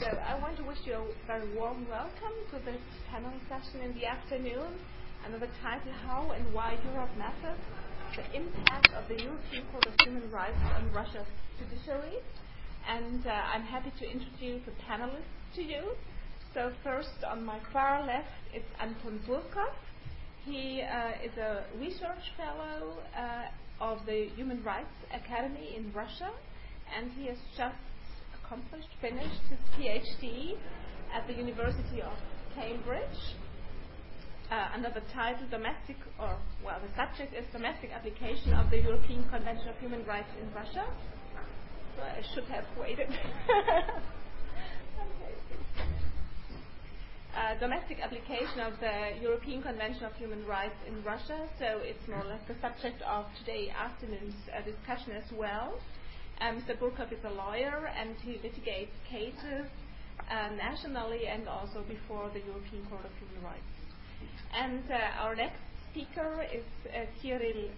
I want to wish you a very warm welcome to this panel session in the afternoon under the title How and Why Europe Matters, the Impact of the European Court of Human Rights on Russia's Judiciary. And I'm happy to introduce the panelists to you. So first, on my far left, it's Anton Burkov. He is a research fellow of the Human Rights Academy in Russia, and he has just finished his PhD at the University of Cambridge under the title the subject is Domestic Application of the European Convention of Human Rights in Russia. So I should have waited. Domestic application of the European Convention of Human Rights in Russia. So it's more or less the subject of today afternoon's discussion as well. Mr. Burkov is a lawyer and he litigates cases nationally and also before the European Court of Human Rights. And our next speaker is Kirill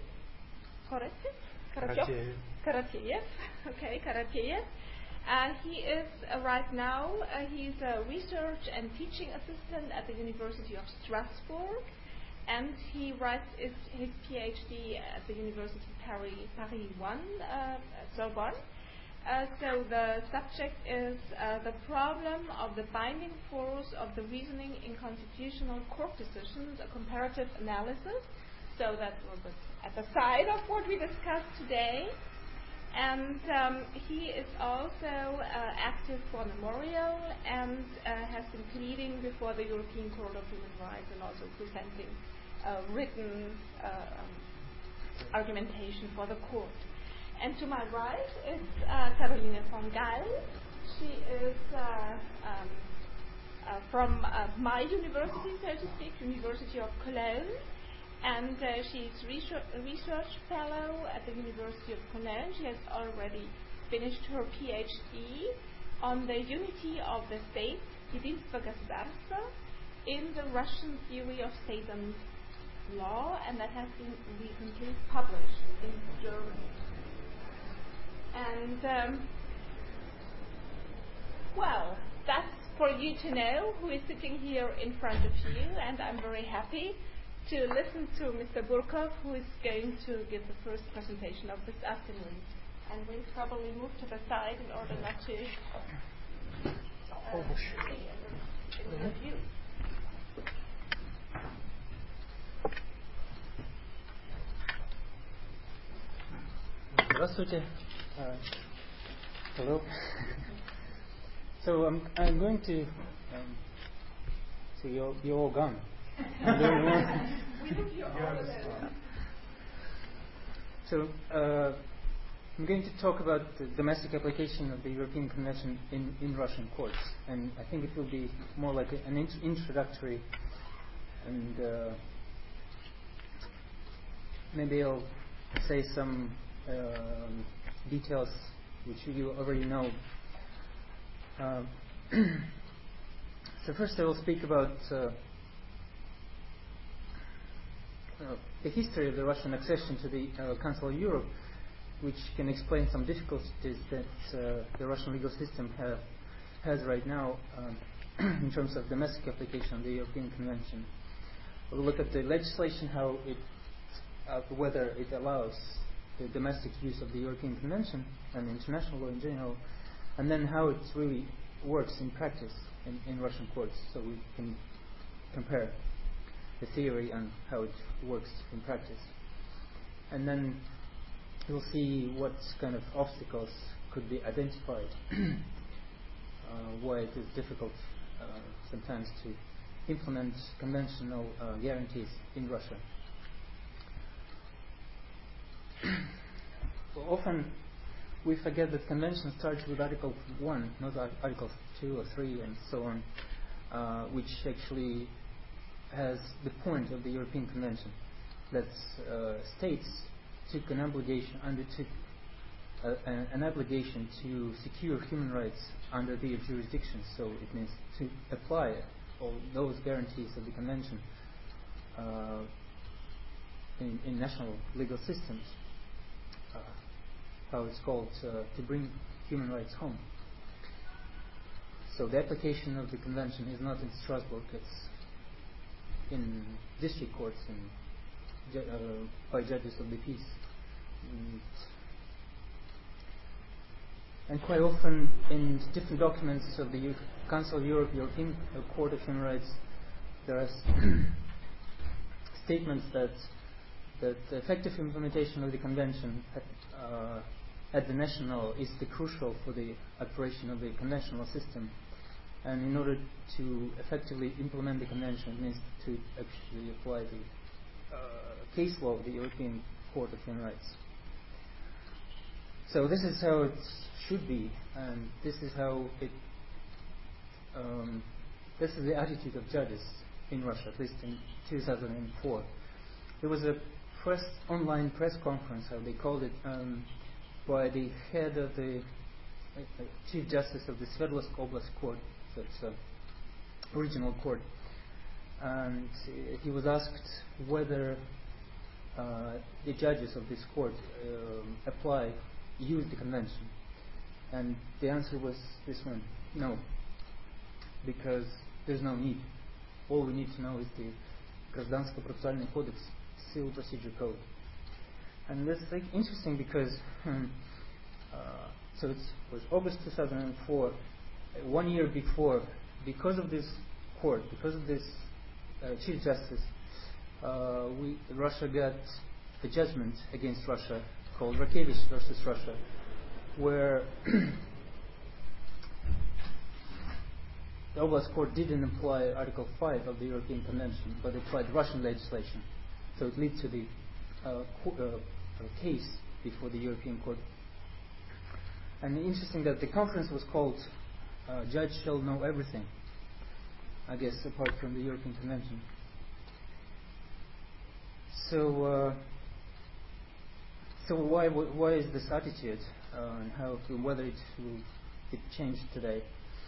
Karateyev. Okay, Karateyev. He is right now, he's a research and teaching assistant at the University of Strasbourg, and he writes his PhD at the University Paris 1, Sorbonne. So the subject is the problem of the binding force of the reasoning in constitutional court decisions, a comparative analysis. So that was at the side of what we discussed today. And he is also active for Memorial and has been pleading before the European Court of Human Rights and also presenting written argumentation for the court. And to my right is Caroline von Gall. She is from my university, so to speak, University of Cologne. And she's a research fellow at the University of Cologne. She has already finished her PhD on the unity of the state, Единство государства, in the Russian theory of state and law, and that has been recently published in Germany. And, that's for you to know who is sitting here in front of you, and I'm very happy to listen to Mr. Burkov, who is going to give the first presentation of this afternoon. And we'll probably move to the side in order not to view. Здравствуйте. Hello. So I'm going to. So you're all gone. So I'm going to talk about the domestic application of the European Convention in Russian courts, and I think it will be more like an introductory, and maybe I'll say some details which you already know. So first I will speak about the history of the Russian accession to the Council of Europe, which can explain some difficulties that the Russian legal system has right now in terms of domestic application of the European Convention. We'll look at the legislation, whether it allows the domestic use of the European Convention and international law in general, and then how it really works in practice in Russian courts, so we can compare the theory and how it works in practice. And then we'll see what kind of obstacles could be identified, why it is difficult sometimes to implement conventional guarantees in Russia. Well, often we forget that convention starts with Article 1, not Articles 2 or 3 and so on, which actually has the point of the European Convention, that states undertook an obligation to secure human rights under their jurisdiction. So it means to apply all those guarantees of the Convention in national legal systems. How it's called, to bring human rights home. So the application of the convention is not in Strasbourg, it's in district courts by judges of the peace. And quite often in different documents of the Council of Europe, European Court of Human Rights, there are statements that the effective implementation of the convention at the national is the crucial for the operation of the conventional system. And in order to effectively implement the convention, it means to actually apply the case law of the European Court of Human Rights. So this is how it should be, and this is how it. This is the attitude of judges in Russia, at least in 2004. There was a online press conference, how they called it, by the head of the Chief Justice of the Sverdlovsk Oblast Court, that's a regional court, and he was asked whether the judges of this court use the convention, and the answer was this one: no, because there's no need. All we need to know is the Гражданско-процессуальный кодекс, Civil Procedure Code. And that's like interesting because so it was August 2004, 1 year before, because of this court, because of this Chief Justice, Russia got a judgment against Russia called Rakevich versus Russia, where the Oblast Court didn't apply Article 5 of the European Convention, but applied Russian legislation. So it led to the case before the European Court. And interesting that the conference was called Judge Shall Know Everything, I guess, apart from the European Convention. So why is this attitude, and whether it changed today?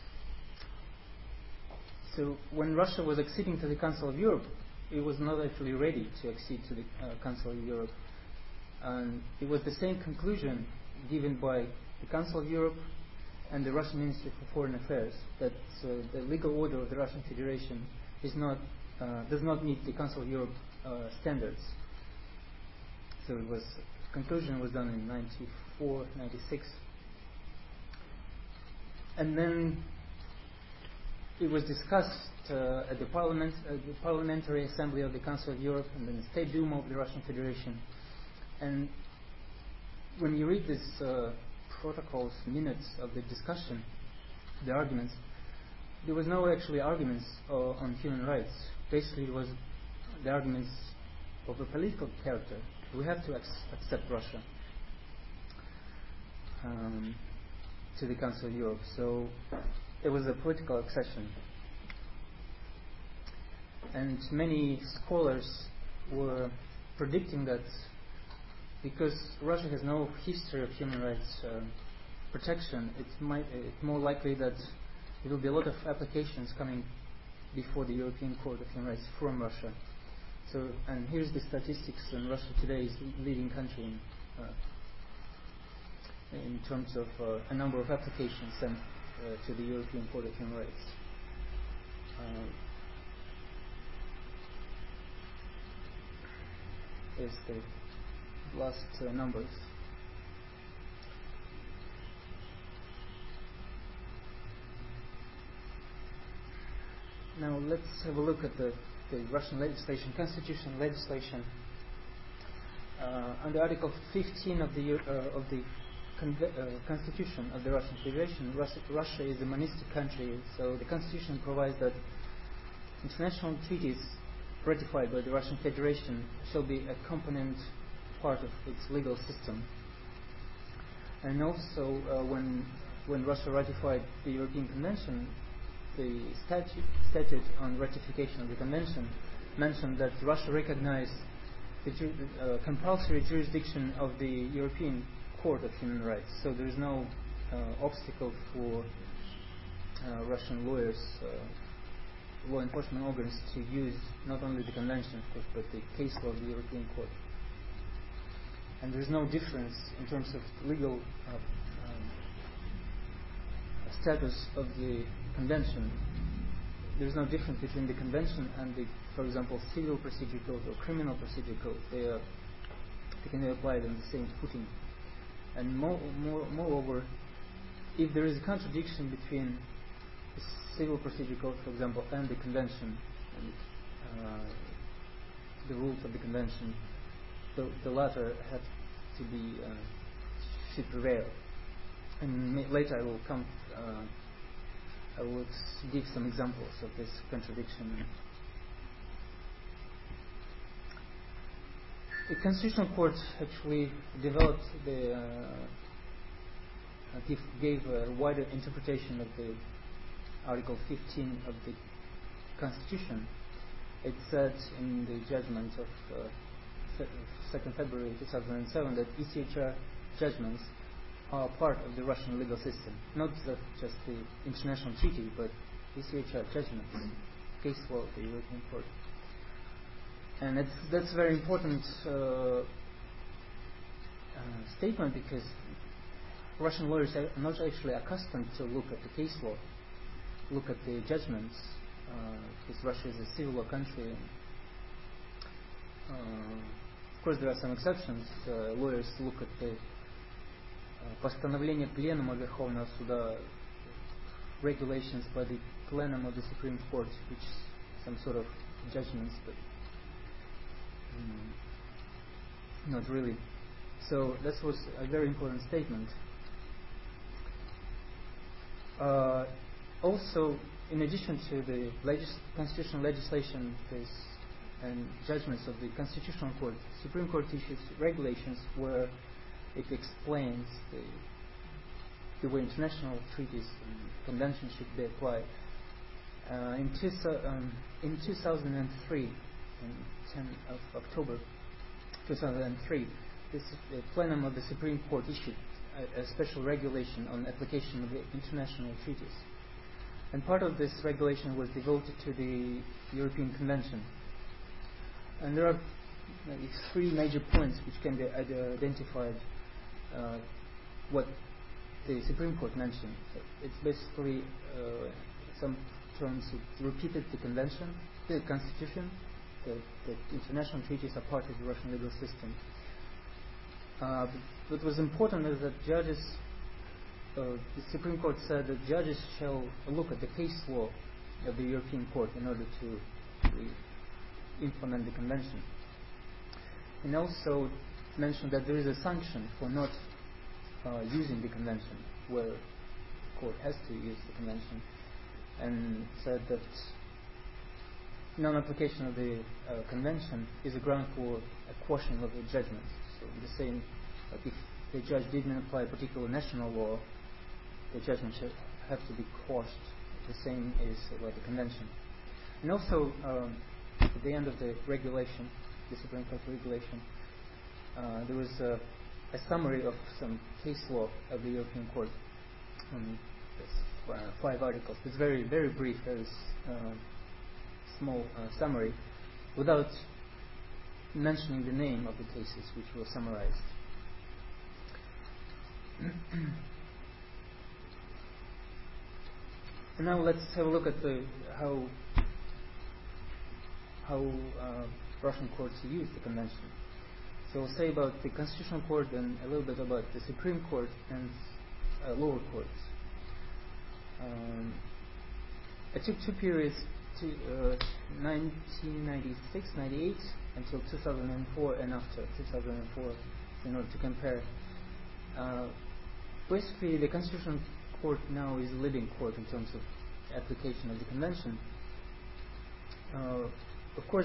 So when Russia was acceding to the Council of Europe, it was not actually ready to accede to the Council of Europe. And it was the same conclusion given by the Council of Europe and the Russian Ministry for Foreign Affairs, that the legal order of the Russian Federation does not meet the Council of Europe standards. So conclusion was done in 94, 96. And then it was discussed at the Parliamentary Assembly of the Council of Europe and then the State Duma of the Russian Federation. And when you read these protocols, minutes of the discussion, the arguments, there was no actually arguments on human rights. Basically, it was the arguments of a political character. We have to accept Russia to the Council of Europe. So it was a political accession. And many scholars were predicting that because Russia has no history of human rights protection, it's more likely that there will be a lot of applications coming before the European Court of Human Rights from Russia. So, and here's the statistics, and Russia today is the leading country in terms of a number of applications sent to the European Court of Human Rights. Here's the last numbers. Now let's have a look at the Russian legislation, constitutional legislation. Under Article 15 of the Constitution of the Russian Federation, Russia is a monastic country, so the Constitution provides that international treaties ratified by the Russian Federation shall be a component part of its legal system. And also, when Russia ratified the European Convention, the statute on ratification of the convention mentioned that Russia recognized the compulsory jurisdiction of the European Court of Human Rights. So there is no obstacle for Russian lawyers, law enforcement organs to use not only the convention, of course, but the case law of the European Court. And there is no difference in terms of legal status of the convention. There's no difference between the convention and the, for example, civil procedure code or criminal procedure code. They can be applied on the same footing. And moreover, if there is a contradiction between the civil procedure code, for example, and the convention, and the rules of the convention, the latter have to be should prevail. And later I will give some examples of this contradiction. The Constitutional Court actually developed gave a wider interpretation of the Article 15 of the Constitution. It said in the judgment of 2nd February 2007 that ECHR judgments are part of the Russian legal system, not just the international treaty, but ECHR judgments, case law of the European Court. And that's a very important statement, because Russian lawyers are not actually accustomed to look at the case law, look at the judgments, because Russia is a civil law country. Of course, there are some exceptions. Lawyers look at the постановление Пленума Верховного Суда, regulations by the Plenum of the Supreme Court, which is some sort of judgments, but not really. So that was a very important statement. Also, in addition to the constitutional legislation and judgments of the Constitutional Court, Supreme Court issues regulations where it explains the way international treaties and conventions should be applied. In 2003, on 10th of October 2003, the plenum of the Supreme Court issued a special regulation on application of the international treaties. And part of this regulation was devoted to the European Convention. And there are maybe three major points which can be identified what the Supreme Court mentioned. So it's basically some terms it repeated the convention, the constitution, that international treaties are part of the Russian legal system. What was important is that judges, the Supreme Court said that judges shall look at the case law of the European Court in order to implement the convention. And also mentioned that there is a sanction for not using the convention, where the court has to use the convention, and said that non-application of the convention is a ground for a quashing of the judgment. So the same, like if the judge didn't apply a particular national law, the judgment should have to be quashed. The same is about the convention. And also, at the end of the regulation, the Supreme Court regulation, there was a summary of some case law of the European Court. There's 5 articles. It's very, very brief. There's small summary without mentioning the name of the cases which were summarized. And now let's have a look at how Russian courts use the convention. So we'll say about the Constitutional Court and a little bit about the Supreme Court and lower courts. I took 2 periods, 1996-98 until 2004 and after 2004 in order to compare. Basically, the Constitutional Court now is a leading court in terms of application of the convention. Of course,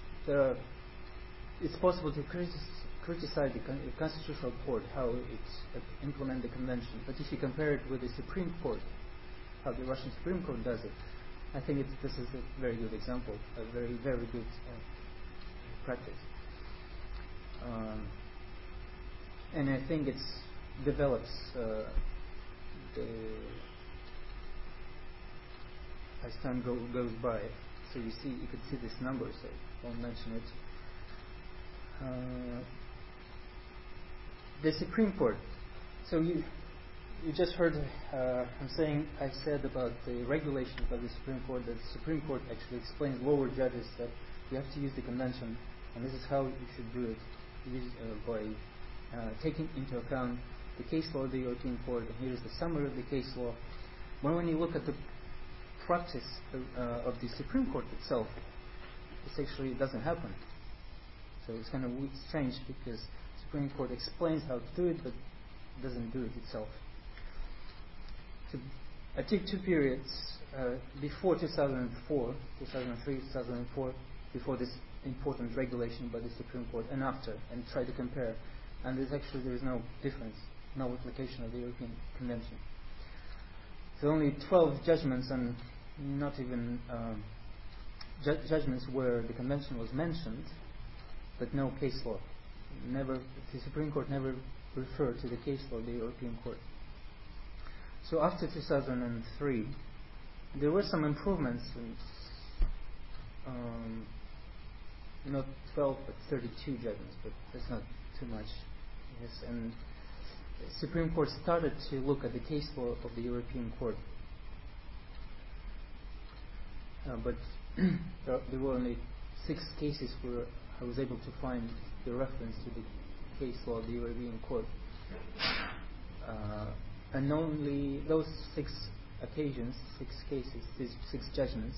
it's possible to criticize the Constitutional Court how it implements the convention, but if you compare it with the Supreme Court, how the Russian Supreme Court does it, I think this is a very good example, a very, very good practice. And I think it develops as time goes by. So you can see this number, so I won't mention it. The Supreme Court. So you just heard I said about the regulations of the Supreme Court, that the Supreme Court actually explains lower judges that you have to use the convention, and this is how you should do it, by taking into account the case law of the European Court. And here is the summary of the case law. But when you look at the practice of the Supreme Court itself, this actually doesn't happen. So it's kind of strange, because the Supreme Court explains how to do it, but doesn't do it itself. So I took two periods before 2004, 2003, 2004, before this important regulation by the Supreme Court, and after, and tried to compare. And there is no difference, no application of the European Convention. So only 12 judgments, and not even judgments where the Convention was mentioned, but no case law. The Supreme Court never referred to the case law of the European Court. So after 2003, there were some improvements, not 12 but 32 judgments, but that's not too much. Yes, and the Supreme Court started to look at the case law of the European Court, but there were only 6 cases where I was able to find the reference to the case law of the European Court, and only those 6 occasions, 6 cases, these 6 judgments.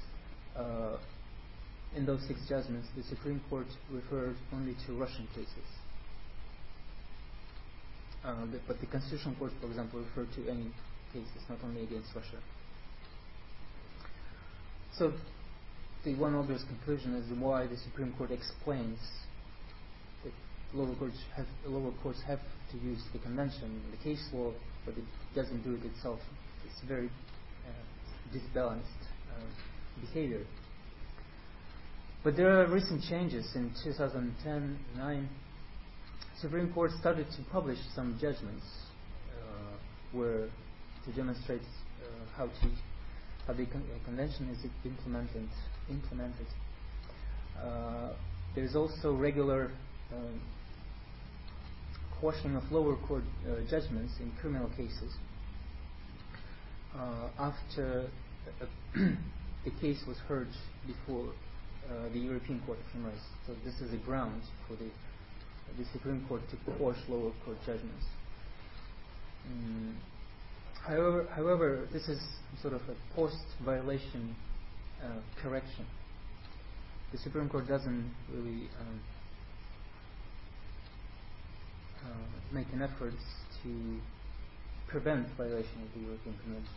In those 6 judgments, the Supreme Court referred only to Russian cases. But the Constitutional Court, for example, referred to any cases, not only against Russia. So the one obvious conclusion is why the Supreme Court explains that lower courts have to use the Convention, the case law, but it doesn't do it itself. It's very disbalanced behavior. But there are recent changes. In 2010-9, Supreme Court started to publish some judgments where to demonstrate how the Convention is implemented. There is also regular quashing of lower court judgments in criminal cases after the case was heard before the European Court of Human Rights. So this is a ground for the Supreme Court to quash lower court judgments. However, this is sort of a post-violation correction. The Supreme Court doesn't really make an effort to prevent violation of the European Convention.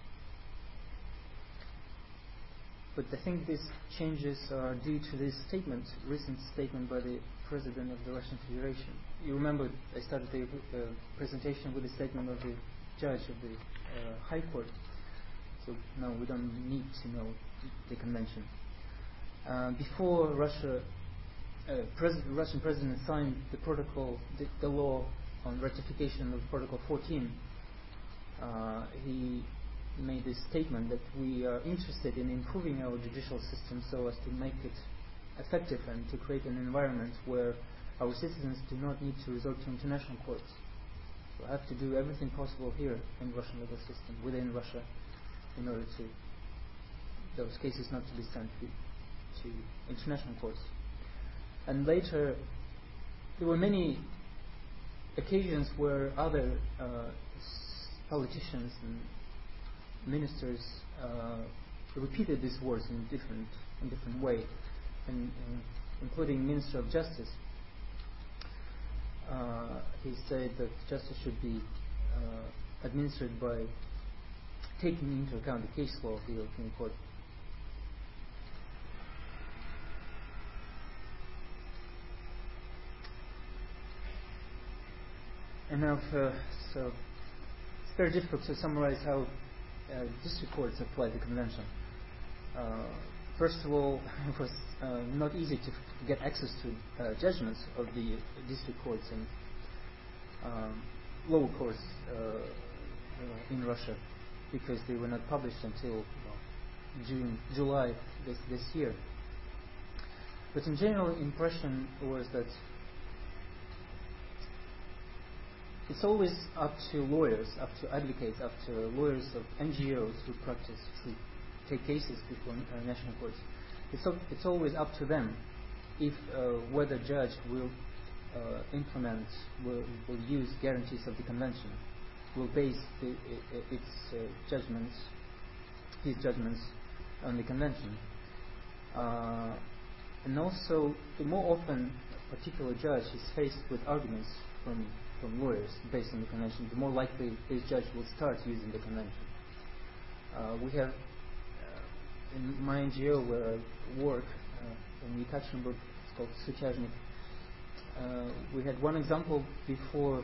But I think these changes are due to this recent statement by the President of the Russian Federation. You remember I started the presentation with a statement of the judge of the High Court. So now we don't need to know the Convention. Before Russian President signed the protocol, the law on ratification of Protocol 14, he made this statement that we are interested in improving our judicial system so as to make it effective and to create an environment where our citizens do not need to resort to international courts. So I have to do everything possible here in the Russian legal system, within Russia, in order to those cases not to be sent to international courts. And later, there were many occasions where other politicians and ministers repeated these words in different way, and including Minister of Justice. He said that justice should be administered by taking into account the case law of the European Court. And now, so it's very difficult to summarize how district courts apply the Convention. First of all, it was not easy to get access to judgments of the district courts and lower courts in Russia, because they were not published until July this year. But in general, impression was that it's always up to lawyers, up to advocates, up to lawyers of NGOs who take cases before national courts. It's always up to them if whether judge will implement, will use guarantees of the convention, will base his judgments on the convention. And also, the more often a particular judge is faced with arguments from lawyers based on the convention, the more likely this judge will start using the convention. We have, in my NGO where I work, in Yekaterinburg, it's called Sutyazhnik, we had one example before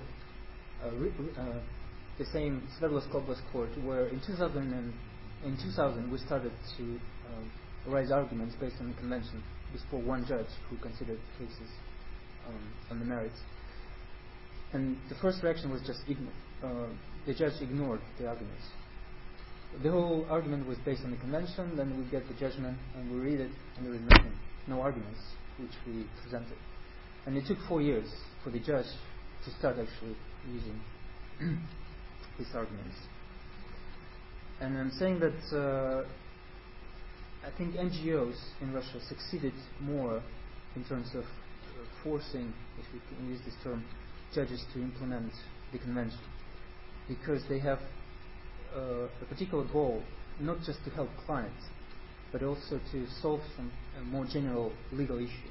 the same Sverdlovsk Oblast Court, where in 2000 we started to raise arguments based on the convention before one judge who considered cases on the merits. And the first reaction was just the judge ignored the arguments. The whole argument was based on the convention, then we get the judgment and we read it and there is nothing, no arguments which we presented. And it took 4 years for the judge to start actually using these arguments. And I'm saying that I think NGOs in Russia succeeded more in terms of forcing, if we can use this term, judges to implement the convention, because they have a particular goal, not just to help clients, but also to solve some more general legal issue.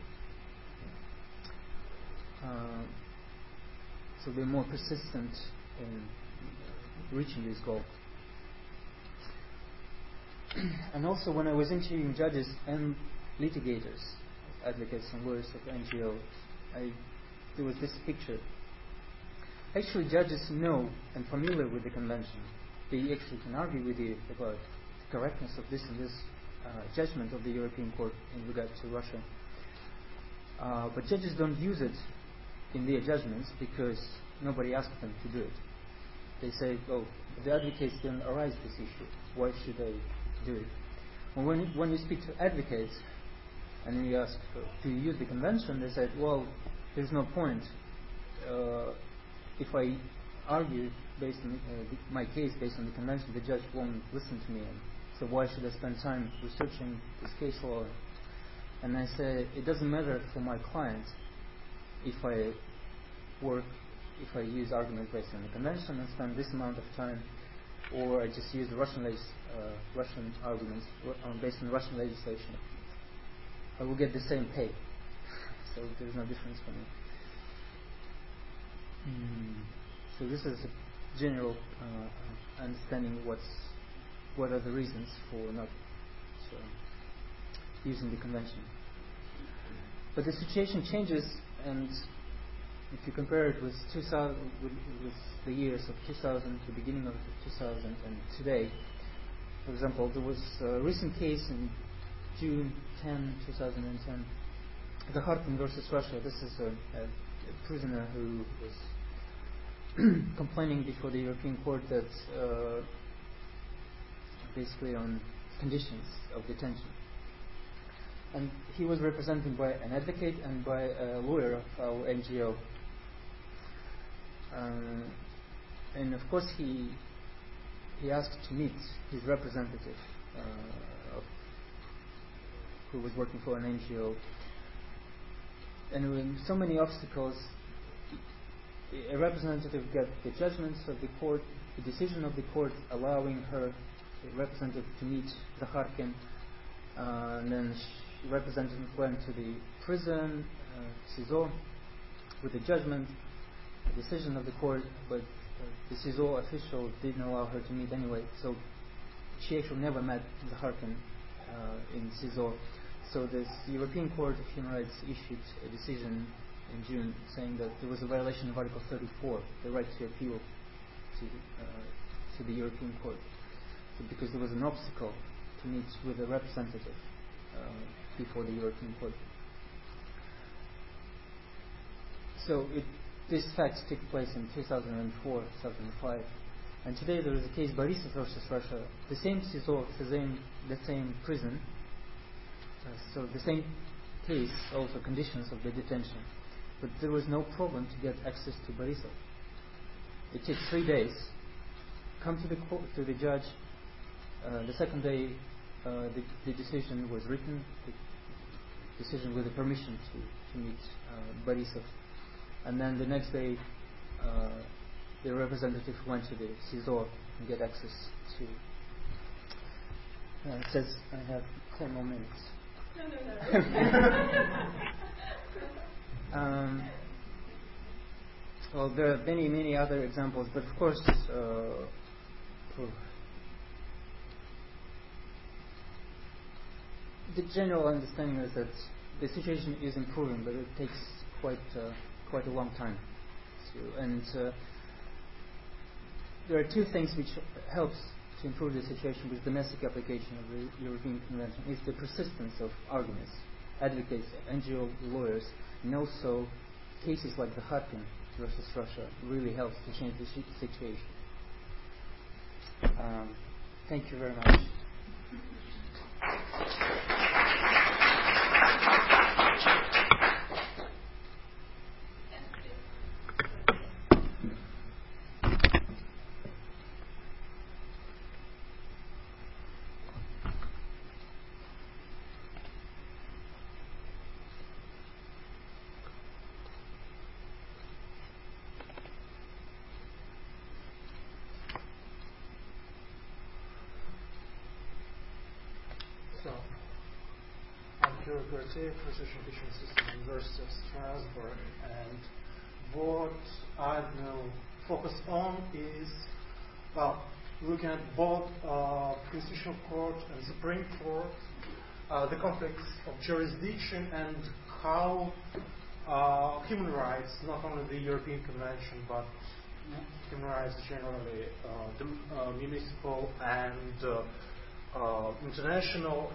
So they're more persistent in reaching this goal. And also, when I was interviewing judges and litigators, advocates and lawyers of NGOs, there was this picture. Actually, judges know and familiar with the convention. They actually can argue with you about the correctness of this and this judgment of the European Court in regard to Russia. But judges don't use it in their judgments because nobody asked them to do it. They say, oh, the advocates didn't arise this issue. Why should I do it? Well, when you speak to advocates and you ask, do you use the convention? They said, well, there's no point. If I argue based on my case based on the convention, the judge won't listen to me. So why should I spend time researching this case law? And I say, it doesn't matter for my client if I use arguments based on the convention and spend this amount of time, or I just use the Russian arguments based on Russian legislation. I will get the same pay. So there's no difference for me. So this is a general understanding what are the reasons for not using the convention. But the situation changes, and if you compare it with 2000, with the years of 2000, the beginning of 2000, and today, for example, there was a recent case in June 10, 2010, Zakharkin versus Russia. This is a prisoner who was complaining before the European Court that basically on conditions of detention. And he was represented by an advocate and by a lawyer of our NGO. And of course he asked to meet his representative who was working for an NGO. And with so many obstacles, a representative got the judgments of the court, the decision of the court allowing her representative to meet Zakharkin, and then the representative went to the prison, CISO, with the judgment, the decision of the court, but the CISO official didn't allow her to meet anyway, so she actually never met Zakharkin in CISO. So the European Court of Human Rights issued a decision in June saying that there was a violation of Article 34, the right to appeal to the European Court, because there was an obstacle to meet with a representative before the European Court. So these facts took place in 2004, 2005, and today there is a case Borisov versus Russia, the same CISO, the same prison, so the same case, also conditions of the detention, but there was no problem to get access to Borisov. It takes 3 days. Come to the court, to the judge. The second day, the decision was written. The decision with the permission to meet Borisov. And then the next day, the representative went to the CISO and get access to. It says I have 10 more minutes. No. Well, there are many other examples, but of course, the general understanding is that the situation is improving, but it takes quite a long time. There are two things which helps to improve the situation with domestic application of the European Convention. Is the persistence of arguments, advocates, NGO lawyers, and also cases like the Kharkin versus Russia really helps to change the situation. Thank you very much. Precision Vision System, University of Strasbourg, and what I will focus on is, looking at both Constitutional Court and Supreme Court, the conflicts of jurisdiction, and how human rights, not only the European Convention, but human rights generally, the municipal and international,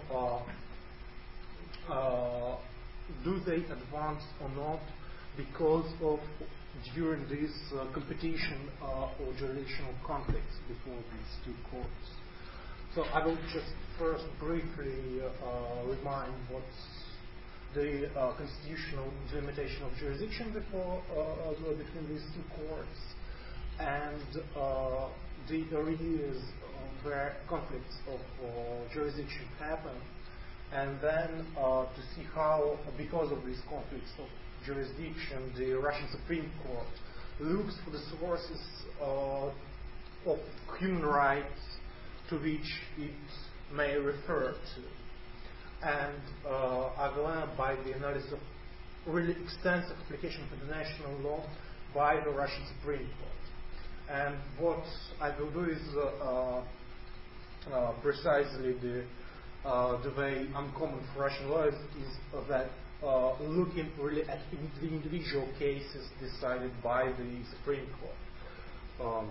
do they advance or not because of during this competition or jurisdictional conflicts before these two courts. So I will just first briefly remind what's the constitutional limitation of jurisdiction between these two courts and the areas where conflicts of jurisdiction happen. And then to see how, because of these conflicts of jurisdiction, the Russian Supreme Court looks for the sources of human rights to which it may refer to. And I will end by the analysis of really extensive application of international law by the Russian Supreme Court. And what I will do is precisely the way uncommon for Russian lawyers is that looking really at the individual cases decided by the Supreme Court.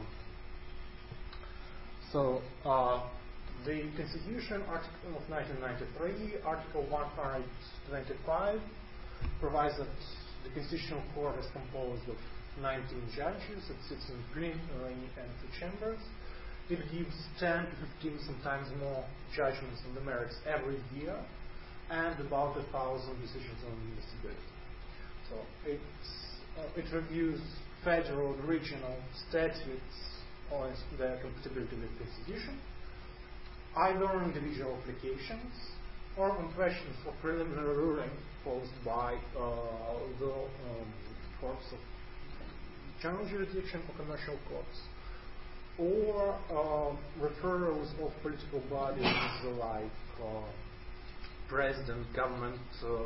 The Constitution, Article of 1993, Article 125, provides that the Constitutional Court is composed of 19 judges. It sits in plenary and two chambers. It gives 10 to 15, sometimes more, judgments on the merits every year, and about 1,000 decisions on admissibility. So it reviews federal and regional statutes on their compatibility with the Constitution, either on individual applications or on questions for preliminary ruling posed by the courts of general jurisdiction or commercial courts, or referrals of political bodies like president, government,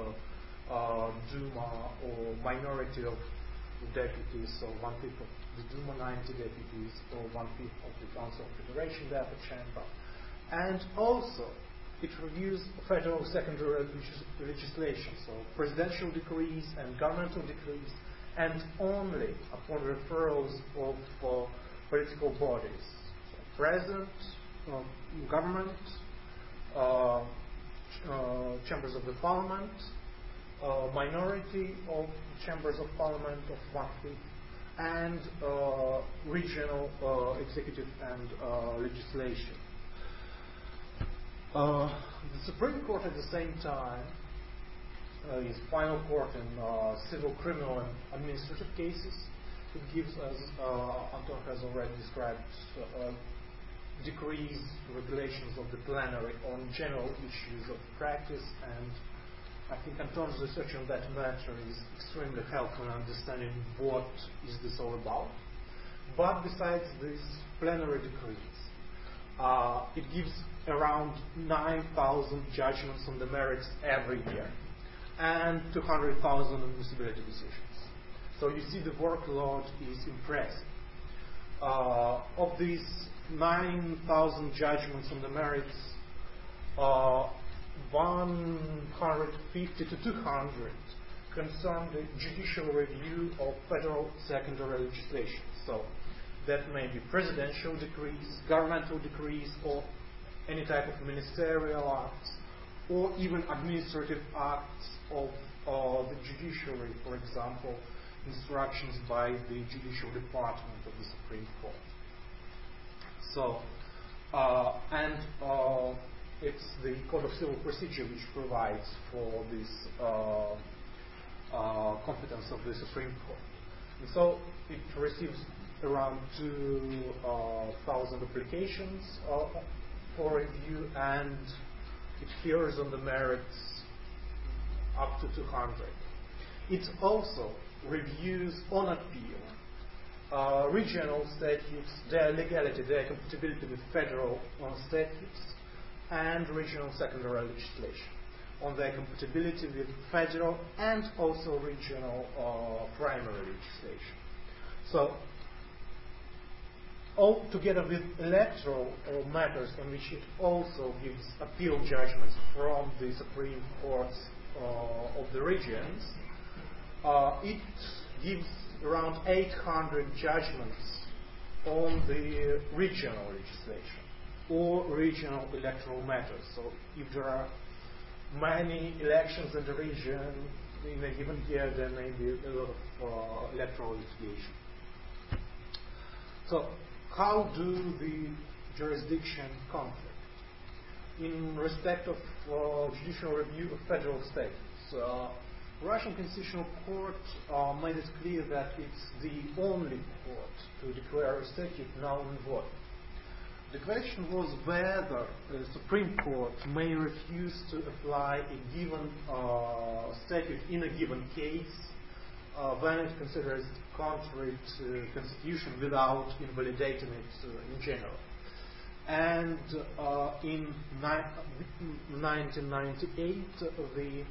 Duma, or minority of deputies, so 1/5 of the Duma, 90 deputies, or 1/5 of the Council of Federation, the upper chamber. And also, it reviews federal secondary legislation, so presidential decrees and governmental decrees, and only upon referrals of political bodies, so president, government, chambers of the parliament, minority of chambers of parliament of 1/5, and regional executive and legislation. The Supreme Court at the same time is final court in civil, criminal, and administrative cases. it gives, as Anton has already described, decrees, regulations of the plenary on general issues of practice, and I think Anton's research on that matter is extremely helpful in understanding what is this all about. But besides these plenary decrees, it gives around 9,000 judgments on the merits every year, and 200,000 admissibility decisions. So you see the workload is impressive. Of these 9,000 judgments on the merits, 150 to 200 concern the judicial review of federal secondary legislation. So that may be presidential decrees, governmental decrees, or any type of ministerial acts, or even administrative acts of the judiciary, for example, instructions by the judicial department of the Supreme Court. So, it's the Code of Civil Procedure which provides for this competence of the Supreme Court. And so it receives around 2,000 applications for review, and it hears on the merits up to 200. It also reviews on appeal regional statutes, their legality, their compatibility with federal statutes, and regional secondary legislation, on their compatibility with federal and also regional primary legislation. So, all together with electoral matters on which it also gives appeal judgments from the Supreme Courts of the regions, it gives around 800 judgments on the regional legislation or regional electoral matters. So if there are many elections in the region in a given year, there may be a lot of electoral litigation. So how do the jurisdiction conflict? In respect of judicial review of federal statutes, Russian Constitutional Court made it clear that it's the only court to declare a statute null and void. The question was whether the Supreme Court may refuse to apply a given statute in a given case when it considers it contrary to Constitution without invalidating it in general. And in 1998, the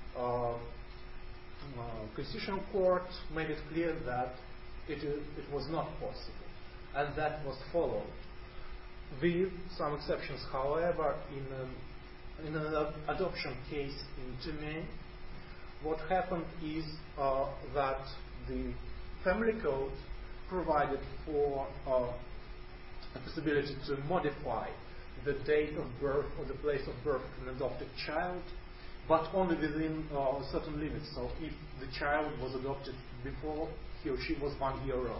Constitutional Court made it clear that it was not possible, and that was followed. With some exceptions, however, in an adoption case in Tumen, what happened is that the Family Code provided for a possibility to modify the date of birth or the place of birth of an adopted child, but only within certain limits. So if the child was adopted before he or she was 1 year old,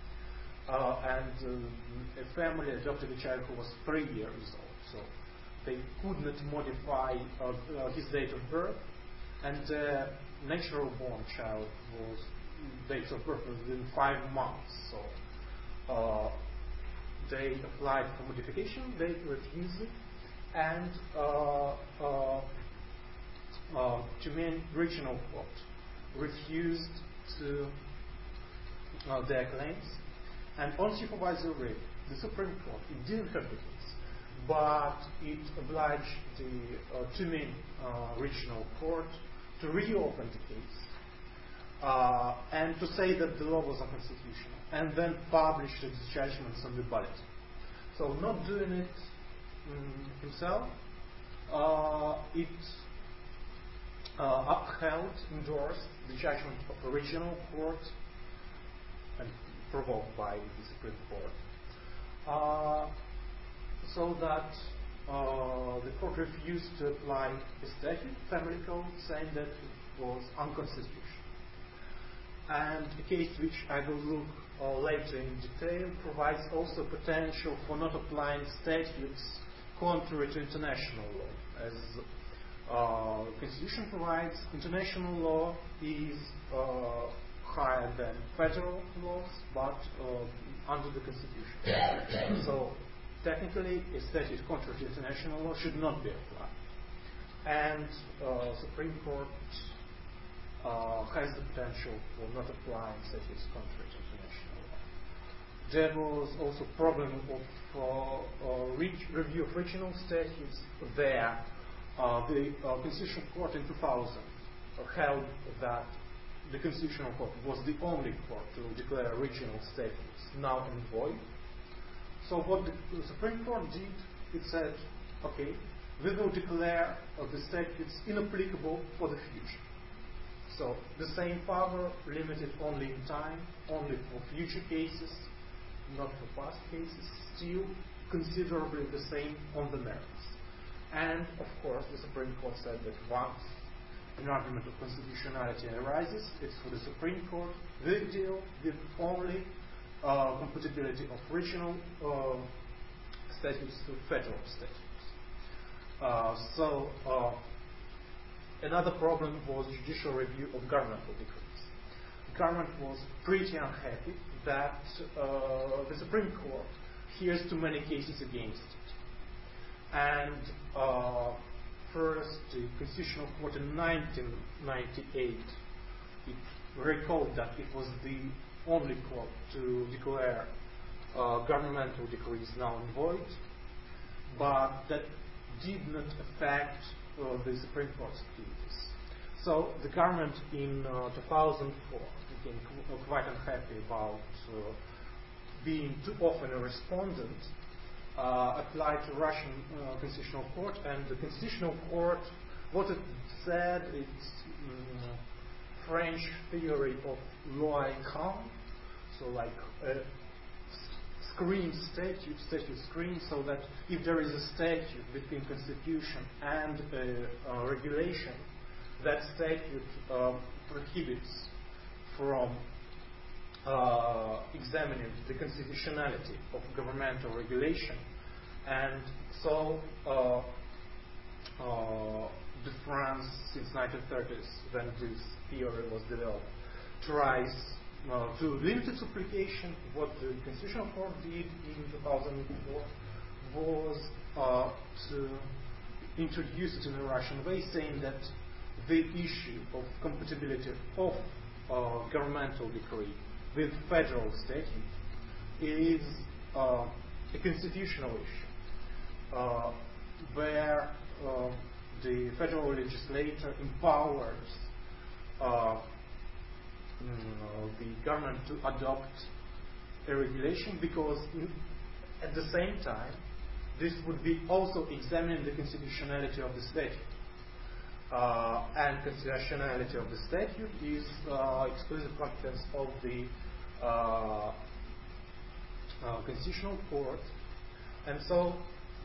and a family adopted a child who was 3 years old, so they could not modify his date of birth, and the natural born child was date of birth within 5 months. So they applied for modification, they refused it, and Tumen Regional Court refused to their claims, and on supervisory, the Supreme Court, it didn't have the case, but it obliged the Tumen Regional Court to reopen the case and to say that the law was unconstitutional, and then publish its judgments on the ballot. So not doing it himself, it upheld, endorsed the judgment of the regional court and provoked by the Supreme Court, so that the court refused to apply a statute, Family Code, saying that it was unconstitutional. And a case which I will look later in detail provides also potential for not applying statutes contrary to international law. As Constitution provides, international law is higher than federal laws, but under the Constitution. So technically, a statute contrary to international law should not be applied. And Supreme Court has the potential for not applying statutes contrary to international law. There was also problem of review of regional statutes. There, the Constitutional Court in 2000 held that the Constitutional Court was the only court to declare regional statutes null and void. So what the Supreme Court did, it said, okay, we will declare the statutes inapplicable for the future. So the same power limited only in time, only for future cases, not for past cases, still considerably the same on the merits. And of course the Supreme Court said that once an argument of constitutionality arises, it's for the Supreme Court. They deal with only compatibility of regional statutes to federal statutes. Another problem was judicial review of governmental decrees. The government was pretty unhappy that the Supreme Court hears too many cases against it. And first, the Constitutional Court in 1998 it recalled that it was the only court to declare governmental decrees null and void, but that did not affect the Supreme Court's activities. So the government in 2004 became quite unhappy about being too often a respondent, applied to Russian Constitutional Court, and the Constitutional Court, what it said, it's French theory of loi écran, so like a screen statute screen, so that if there is a statute between Constitution and a regulation, that statute prohibits from examining the constitutionality of governmental regulation, and so the France since 1930s, when this theory was developed, tries to limit its application. What the Constitutional Court did in 2004 was to introduce it in a Russian way, saying that the issue of compatibility of governmental decree with federal statute is a constitutional issue, where the federal legislature empowers the government to adopt a regulation, because at the same time this would be also examining the constitutionality of the statute. And constitutionality of the statute is exclusive competence of the Constitutional Court, and so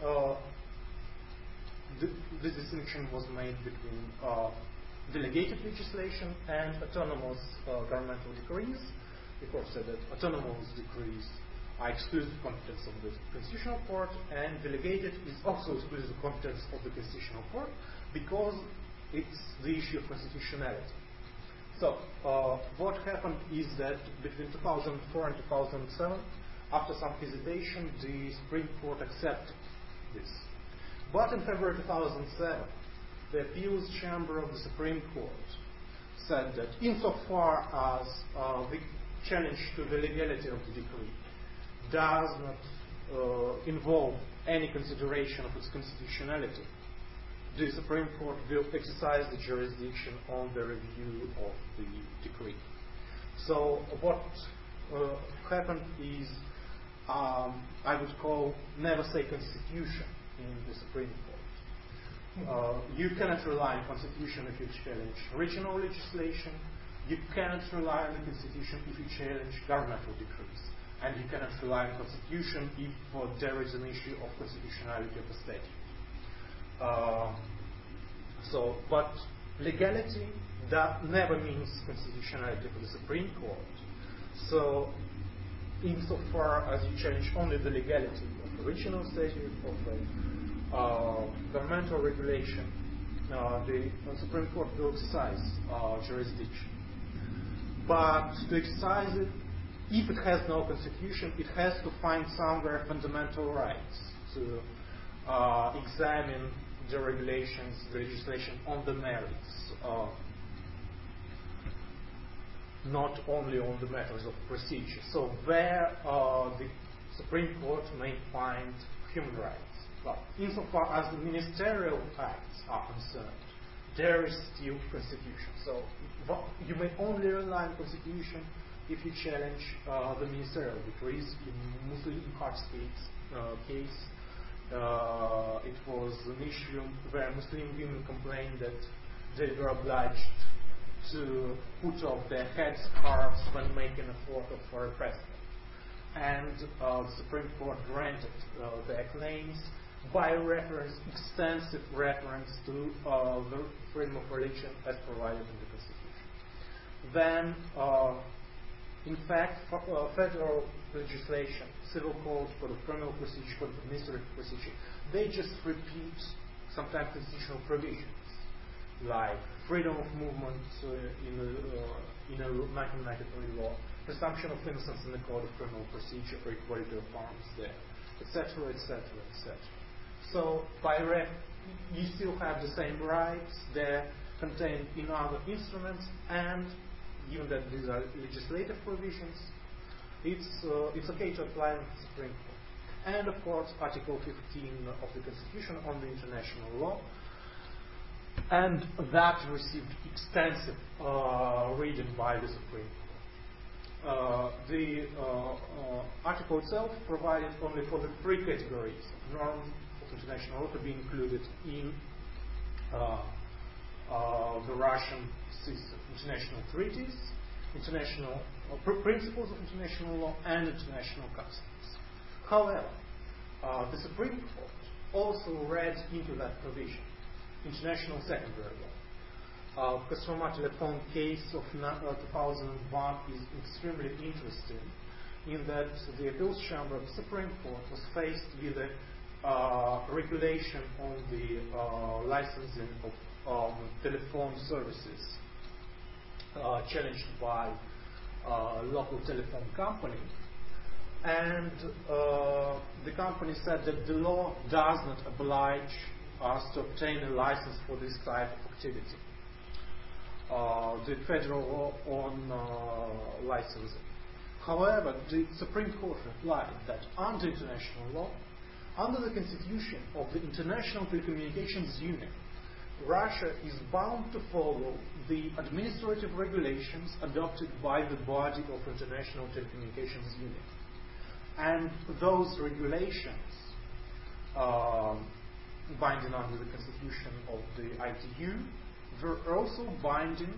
the distinction was made between delegated legislation and autonomous governmental decrees. The court said that autonomous decrees are exclusive competence of the Constitutional Court, and delegated is also exclusive competence of the Constitutional Court, because it's the issue of constitutionality. So what happened is that between 2004 and 2007, after some hesitation, the Supreme Court accepted this. But in February 2007, the appeals chamber of the Supreme Court said that insofar as the challenge to the legality of the decree does not involve any consideration of its constitutionality, the Supreme Court will exercise the jurisdiction on the review of the decree. So what happened is, I would call never say constitution in the Supreme Court. You cannot rely on constitution if you challenge regional legislation. You cannot rely on the constitution if you challenge governmental decrees. And you cannot rely on constitution if there is an issue of constitutionality of the statute. But legality, that never means constitutionality for the Supreme Court. So, insofar as you challenge only the legality of the regional statute, of the governmental regulation, the Supreme Court will exercise jurisdiction. but to exercise it, if it has no constitution, it has to find somewhere fundamental rights to examine the regulations, the legislation on the merits, not only on the matters of procedure. So there the Supreme Court may find human rights. But insofar as the ministerial acts are concerned, there is still constitution. So you may only rely on constitution if you challenge the ministerial decrees. In Muslim Hearts case, it was an issue where Muslim women complained that they were obliged to put off their headscarves when making a photo for a president. And the Supreme Court granted their claims by reference, extensive reference to the freedom of religion as provided in the Constitution. Then, in fact, federal legislation, civil code, code of criminal procedure, code of administrative procedure, they just repeat sometimes constitutional provisions, like freedom of movement in a 1993 law, presumption of innocence in the code of criminal procedure, or equality of arms there, etc., etc., etc. So by you still have the same rights there contained in other instruments, and given that these are legislative provisions, it's okay to apply in the Supreme Court. And of course, Article 15 of the Constitution on the international law, and that received extensive reading by the Supreme Court. The article itself provided only for the three categories of norms of international law to be included in the Russian system: international treaties, international principles of international law, and international customs. However, the Supreme Court also read into that provision international secondary law. Kosma telephone case of 2001 is extremely interesting in that the appeals chamber of the Supreme Court was faced with a regulation on the licensing of telephone services challenged by a local telephone company, and the company said that the law does not oblige us to obtain a license for this type of activity. The federal law on licensing. However, the Supreme Court replied that under international law, under the constitution of the International Telecommunications Union, Russia is bound to follow the administrative regulations adopted by the body of International Telecommunications Union. And those regulations, binding under the constitution of the ITU, were also binding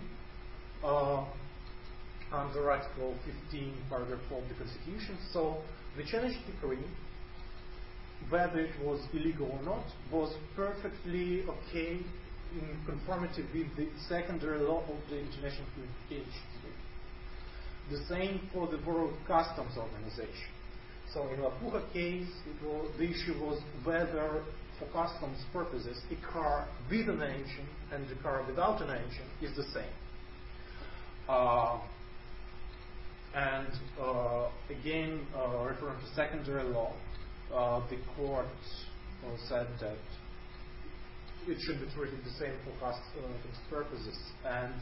under Article 15, Paragraph 4 of the Constitution. So the challenge decree, whether it was illegal or not, was perfectly okay in conformity with the secondary law of the International Communications Union. The same for the World Customs Organization. So in Lapuga case, the issue was whether, for customs purposes, a car with an engine and a car without an engine is the same. Again, referring to secondary law, the court said that it should be treated the same for customs purposes, and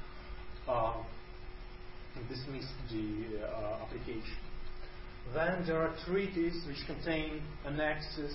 dismissed the application. Then there are treaties which contain annexes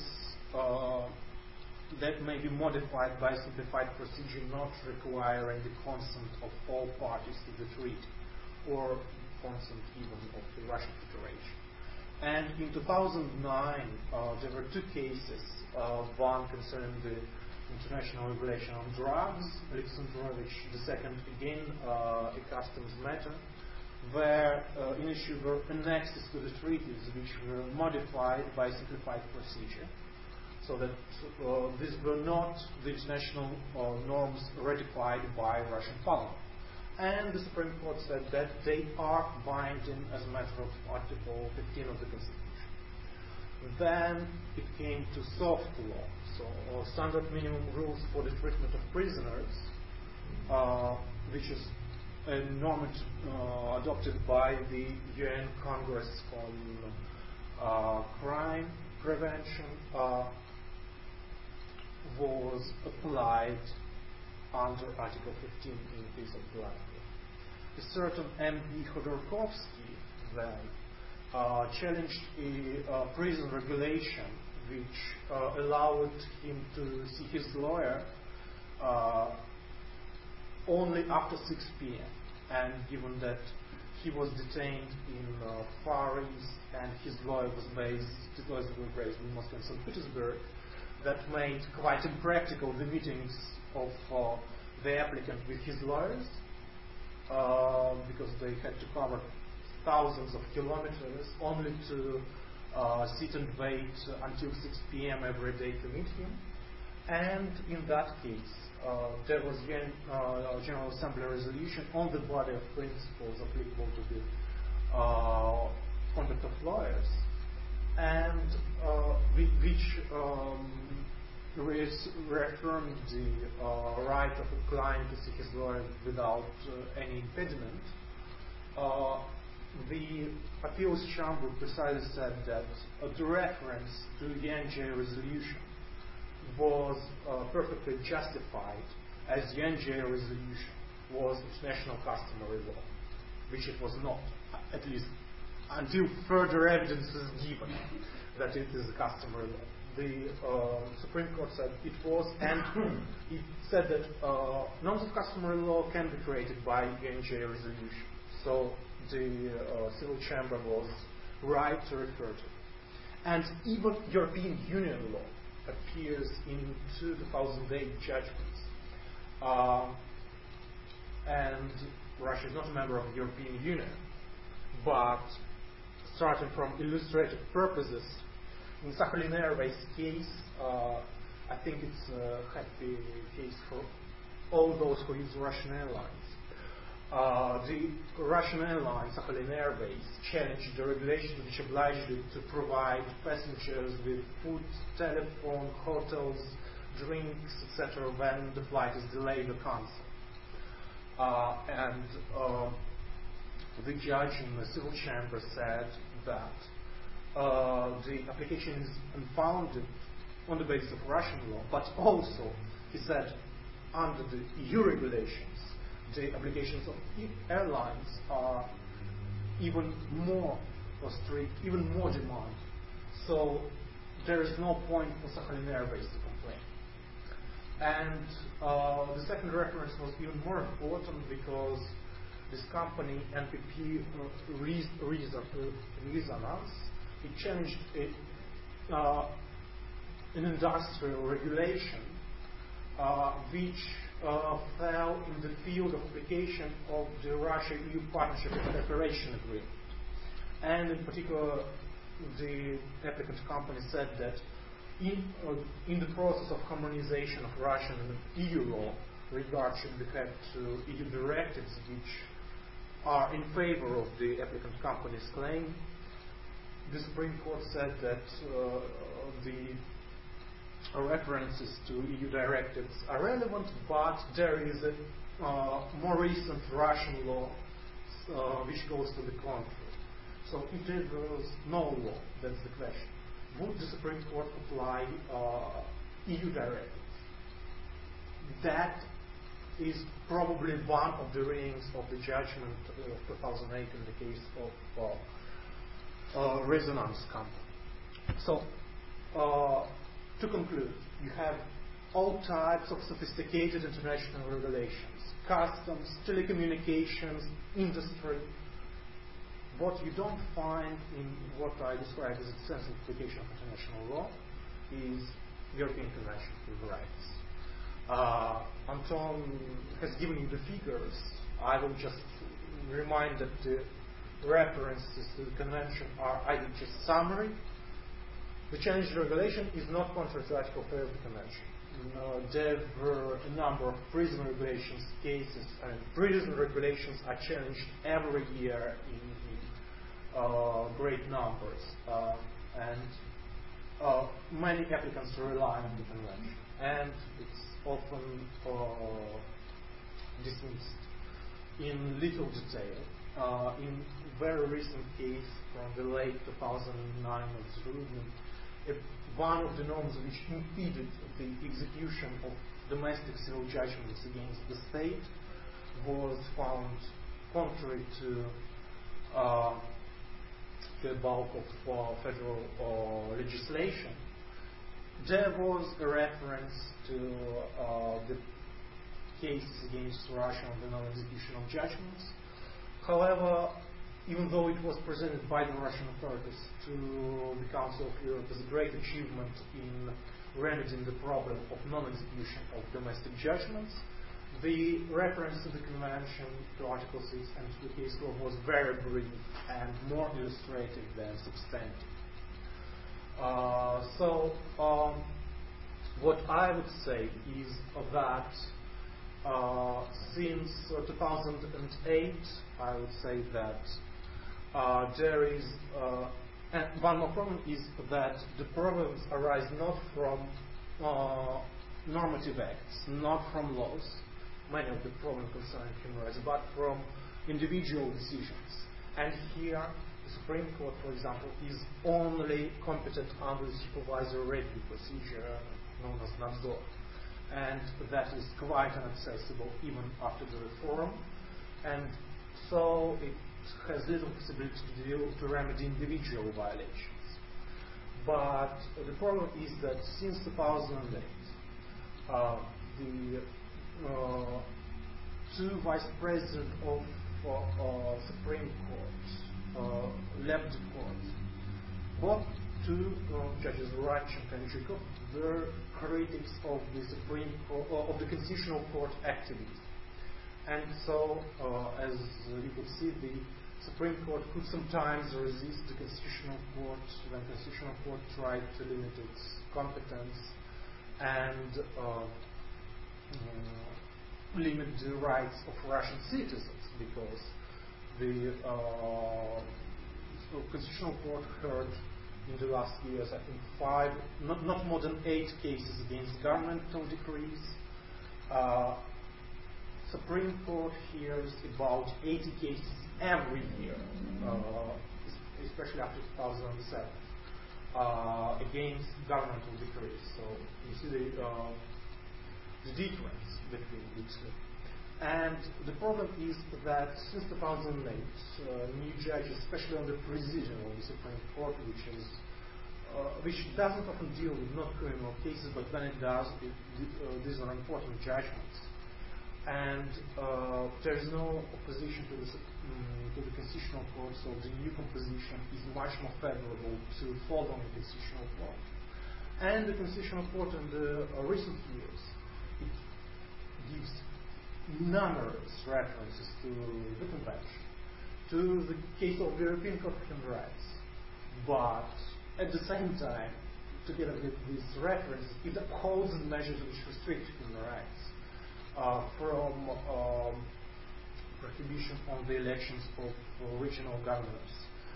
that may be modified by simplified procedure, not requiring the consent of all parties to the treaty, or consent even of the Russian Federation. And in 2009, there were two cases, one concerning the international regulation on drugs, Alexandrovich, the second again a customs matter, where initially were annexes to the treaties which were modified by simplified procedure, so that these were not the international norms ratified by Russian Parliament. And the Supreme Court said that they are binding as a matter of Article 15 of the Constitution. Then it came to soft law, so standard minimum rules for the treatment of prisoners, which is a normative adopted by the UN Congress on Crime Prevention was applied under Article 15 in the case of Latvia. A certain M.P. Khodorkovsky then challenged a prison regulation which allowed him to see his lawyer only after 6 p.m. And given that he was detained in Far East and his lawyer was based in Moscow and St. Petersburg, that made quite impractical the meetings of the applicant with his lawyers because they had to cover thousands of kilometers only to sit and wait until 6 p.m. every day to meet him. And in that case, there was a General Assembly resolution on the body of principles applicable to the conduct of lawyers, and which reaffirmed the right of a client to see his lawyer without any impediment. The appeals chamber precisely said that the reference to the NJ resolution was perfectly justified, as the NJ resolution was international customary law, which it was not, at least until further evidence is given that it is a customary law. The Supreme Court said it was, and it said that norms of customary law can be created by the NJ resolution. So the civil chamber was right to refer to it. And even European Union law appears in 2008 judgments. And Russia is not a member of the European Union, but starting from illustrative purposes, in Sakhalin Airways case, I think it's a happy case for all those who use Russian airlines. The Russian airline, Sakhalin Airways, challenged the regulations which obliged it to provide passengers with food, telephone, hotels, drinks, etc. when the flight is delayed or cancelled. And the judge in the civil chamber said that the application is unfounded on the basis of Russian law, but also, he said, under the EU regulations, the obligations of airlines are even more strict, even more demanding. So there is no point for Sakhalin Airways to complain. And the second reference was even more important because this company, NPP Resonance, it changed an industrial regulation which fell in the field of application of the Russia-EU Partnership and Cooperation Agreement. And in particular, the applicant company said that in the process of harmonization of Russian and EU law, regard should be had to EU directives which are in favor of the applicant company's claim. The Supreme Court said that the references to EU directives are relevant, but there is a more recent Russian law which goes to the contrary. So if there was no law, that's the question. Would the Supreme Court apply EU directives? That is probably one of the readings of the judgment of 2008 in the case of Resonance company. So, to conclude, you have all types of sophisticated international regulations, customs, telecommunications, industry. What you don't find in what I describe as extensive application of international law is European Convention of Human Rights. Anton has given you the figures. I will just remind that the references to the convention are either just summary. The challenged regulation is not contrary to Article 3 of the convention. There were a number of prison regulations cases, and prison regulations are challenged every year in great numbers, and many applicants rely on the convention, and it's often dismissed. in little detail. In very recent case from the late 2009 of Zrudny, one of the norms which impeded the execution of domestic civil judgments against the state was found contrary to the bulk of federal legislation. There was a reference to the cases against Russia on the non-execution of judgments. However, even though it was presented by the Russian authorities to the Council of Europe as a great achievement in remedying the problem of non-execution of domestic judgments, the reference to the Convention, to Article 6 and to the case law was very brief and more illustrative than substantive. What I would say is that since 2008, I would say that there is and one more problem is that the problems arise not from normative acts, not from laws, many of the problems concerning human rights, but from individual decisions. And here, the Supreme Court, for example, is only competent under the supervisory review procedure known as Nadzor. And that is quite inaccessible even after the reform. And so it has little possibility to remedy individual violations. But the problem is that since 2008, the two vice presidents of Supreme Court left the court. Both two judges, Radchenko and Zhukov, were critics of the Supreme Court, of the Constitutional Court activities. And so, as you could see, the Supreme Court could sometimes resist the Constitutional Court when the Constitutional Court tried to limit its competence and limit the rights of Russian citizens, because the Constitutional Court heard in the last years, I think, 5, not more than 8 cases against governmental decrees. Supreme Court hears about 80 cases every year, especially after 2007, against governmental decrees. So you see the difference between the two. And the problem is that since 2008, new judges, especially on the presidium of the Supreme Court, which doesn't often deal with not criminal cases, but when it does, these are important judgments. And there is no opposition to the Constitutional Court, so the new composition is much more favorable to follow the Constitutional Court. And the Constitutional Court in the recent years, it gives numerous references to the Convention, to the case of the European Court of Human Rights. But at the same time, together with these references, it opposes measures which restrict human rights. From prohibition on the elections of regional governors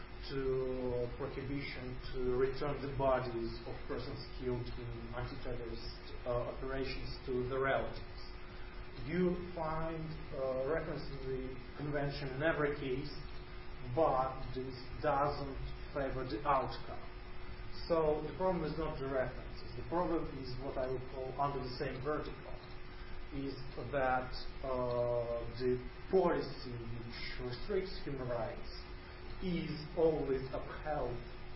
to prohibition to return the bodies of persons killed in anti-terrorist operations to the relatives. You find reference to the Convention in every case, but this doesn't favor the outcome. So the problem is not the references. The problem is what I would call under the same vertical, is that the policy which restricts human rights is always upheld,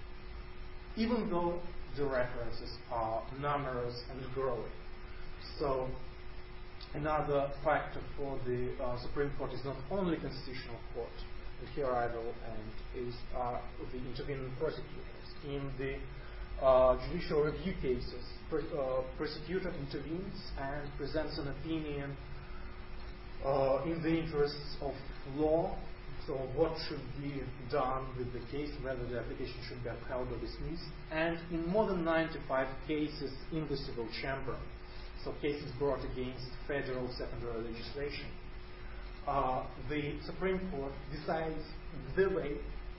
even though the references are numerous and growing. So another factor for the Supreme Court is not only Constitutional Court, and here I will end, is the intervening prosecutors. In the judicial review cases, prosecutor intervenes and presents an opinion in the interests of law, so what should be done with the case, whether the application should be upheld or dismissed, and in more than 95 cases in the civil chamber, so cases brought against federal secondary legislation, the Supreme Court decides the way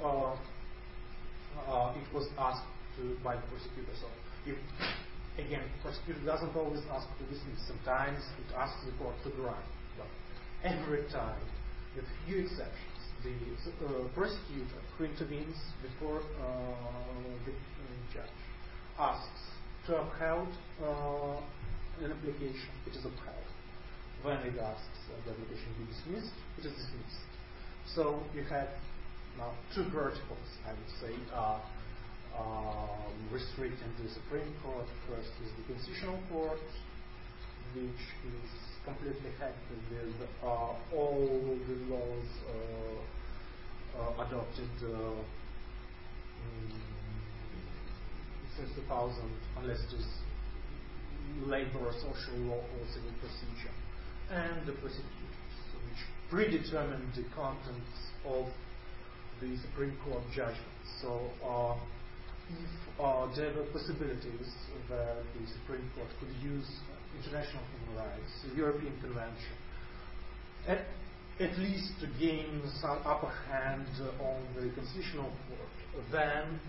it was asked by the prosecutor. So, if, again, the prosecutor doesn't always ask to dismiss. Sometimes it asks the court to grant. But every time with few exceptions. The prosecutor who intervenes before the judge asks to uphold an application, it is upheld. When it asks the application be dismissed, it is dismissed. So you have now two verticals, I would say, restricting the Supreme Court. First is the Constitutional Court, which is completely happy with all the laws adopted since 2000, unless it is labor or social law or civil procedure, and the prosecutors, which predetermine the contents of the Supreme Court judgments. So if there were possibilities that the Supreme Court could use international human rights, the European Convention, at least to gain some upper hand on the Constitutional Court, then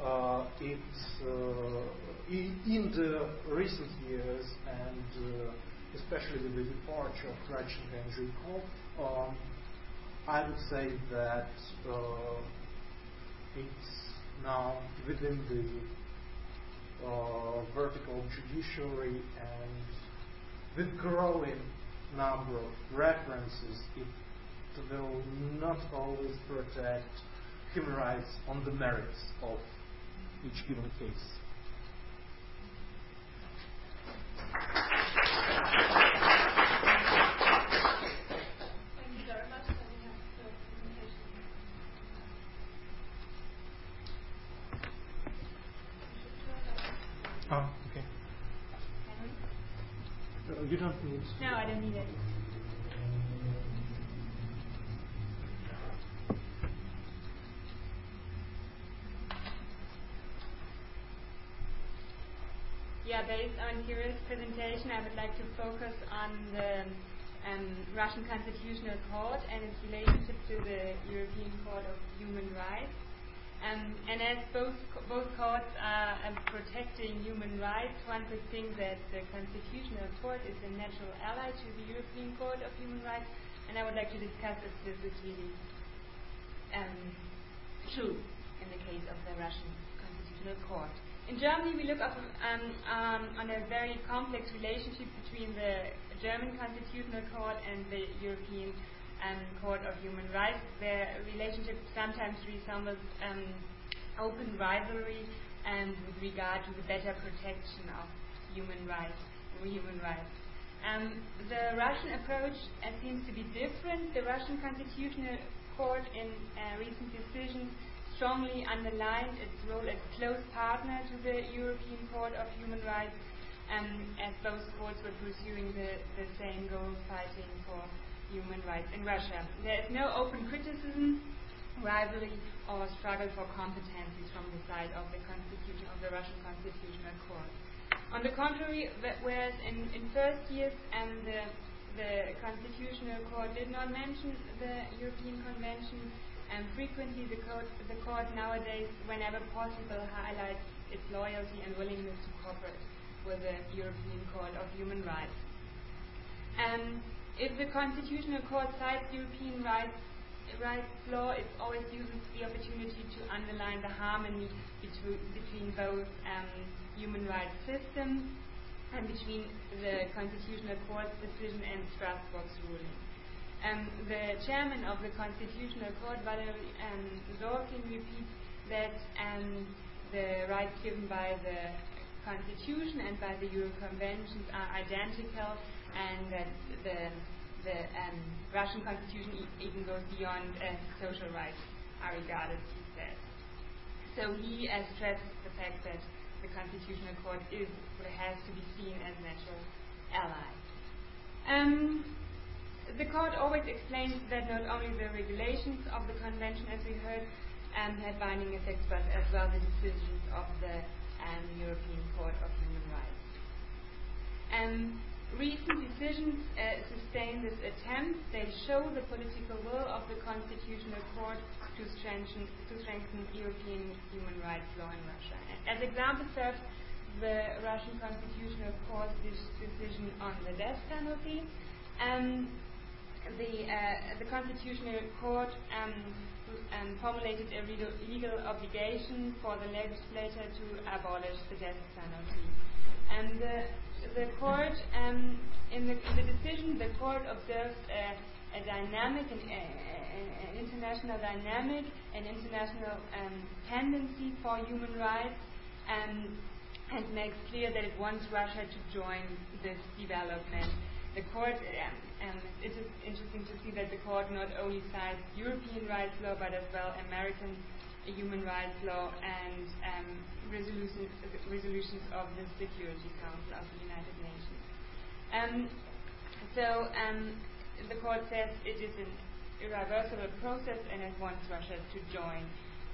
in the recent years, and especially with the departure of Radchenko and Zhirkov, I would say that it's now within the vertical judiciary, and with growing number of references, it will not always protect human rights on the merits of each given case. Thank you very much. We have the presentation. Okay. You don't need. No, I don't need it. Yeah, based on Kyril's presentation, I would like to focus on the Russian Constitutional Court and its relationship to the European Court of Human Rights. And as both courts are protecting human rights, one could think that the Constitutional Court is a natural ally to the European Court of Human Rights, and I would like to discuss if this is really true in the case of the Russian Constitutional Court. In Germany, we look on a very complex relationship between the German Constitutional Court and the European Court of Human Rights. Their relationship sometimes resembles open rivalry and with regard to the better protection of human rights. The Russian approach seems to be different. The Russian Constitutional Court in recent decisions strongly underlined its role as close partner to the European Court of Human Rights, as both courts were pursuing the same goal, fighting for human rights in Russia. There is no open criticism, rivalry, or struggle for competencies from the side of the Russian Constitutional Court. On the contrary, whereas in first years the Constitutional Court did not mention the European Convention, and frequently the court nowadays, whenever possible, highlights its loyalty and willingness to cooperate with the European Court of Human Rights. If the Constitutional Court cites European rights law, it always uses the opportunity to underline the harmony between both human rights systems and between the Constitutional Court's decision and Strasbourg's ruling. The chairman of the Constitutional Court, Valery Zorkin, repeats that the rights given by the Constitution and by the Euro Conventions are identical, and that the Russian Constitution even goes beyond social rights are regarded, he says. So he stresses the fact that the Constitutional Court has to be seen as a natural ally. The court always explains that not only the regulations of the convention, as we heard, had binding effects, but as well the decisions of the European Court of Human Rights. Recent decisions sustain this attempt. They show the political will of the Constitutional Court to strengthen European human rights law in Russia. As example serves the Russian Constitutional Court's decision on the death penalty. the Constitutional Court formulated a legal obligation for the legislature to abolish the death penalty. And the court, in the decision, the court observed a dynamic, an international dynamic, an international tendency for human rights, and makes clear that it wants Russia to join this development. The court, it is interesting to see that the court not only cites European rights law but as well American human rights law and resolutions of the Security Council of the United Nations. The court says it is an irreversible process and it wants Russia to join.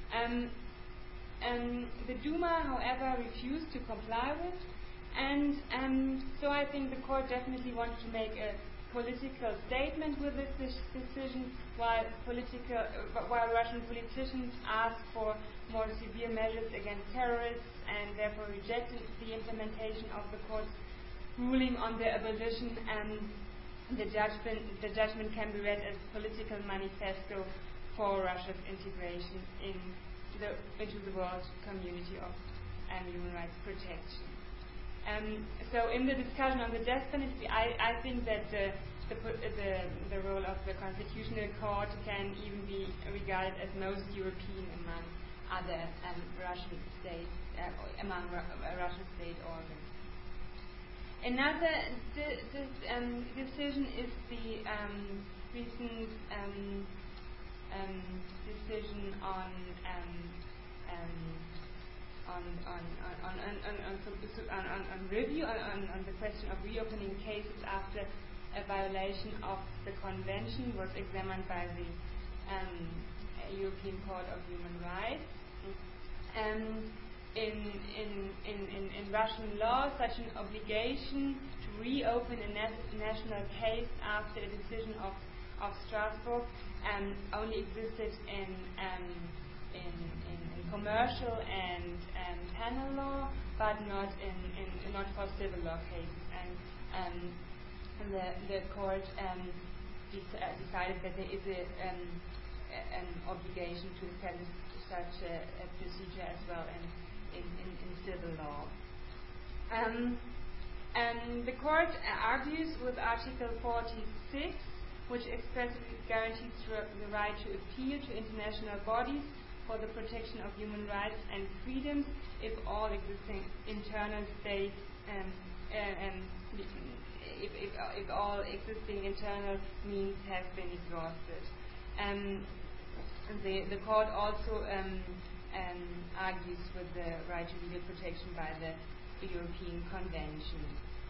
The Duma, however, refused to comply with, and so I think the court definitely wanted to make a political statement with this decision, while Russian politicians asked for more severe measures against terrorists and therefore rejected the implementation of the court's ruling on the abolition. The judgment can be read as a political manifesto for Russia's integration into the world community of human rights protection. So in the discussion on the death penalty, I think that the role of the Constitutional Court can even be regarded as most European among other Russian states, among Russian state organs. Another decision is the recent decision on review on the question of reopening cases after a violation of the convention was examined by the European Court of Human Rights. In Russian law, such an obligation to reopen a national case after a decision of Strasbourg only existed in commercial and penal law, but not for civil law cases. And the court decided that there is an obligation to establish such a procedure as well in civil law. The court argues with Article 46, which expressly guarantees the right to appeal to international bodies for the protection of human rights and freedoms if all existing internal states if all existing internal means have been exhausted. The court also argues with the right to legal protection by the European Convention.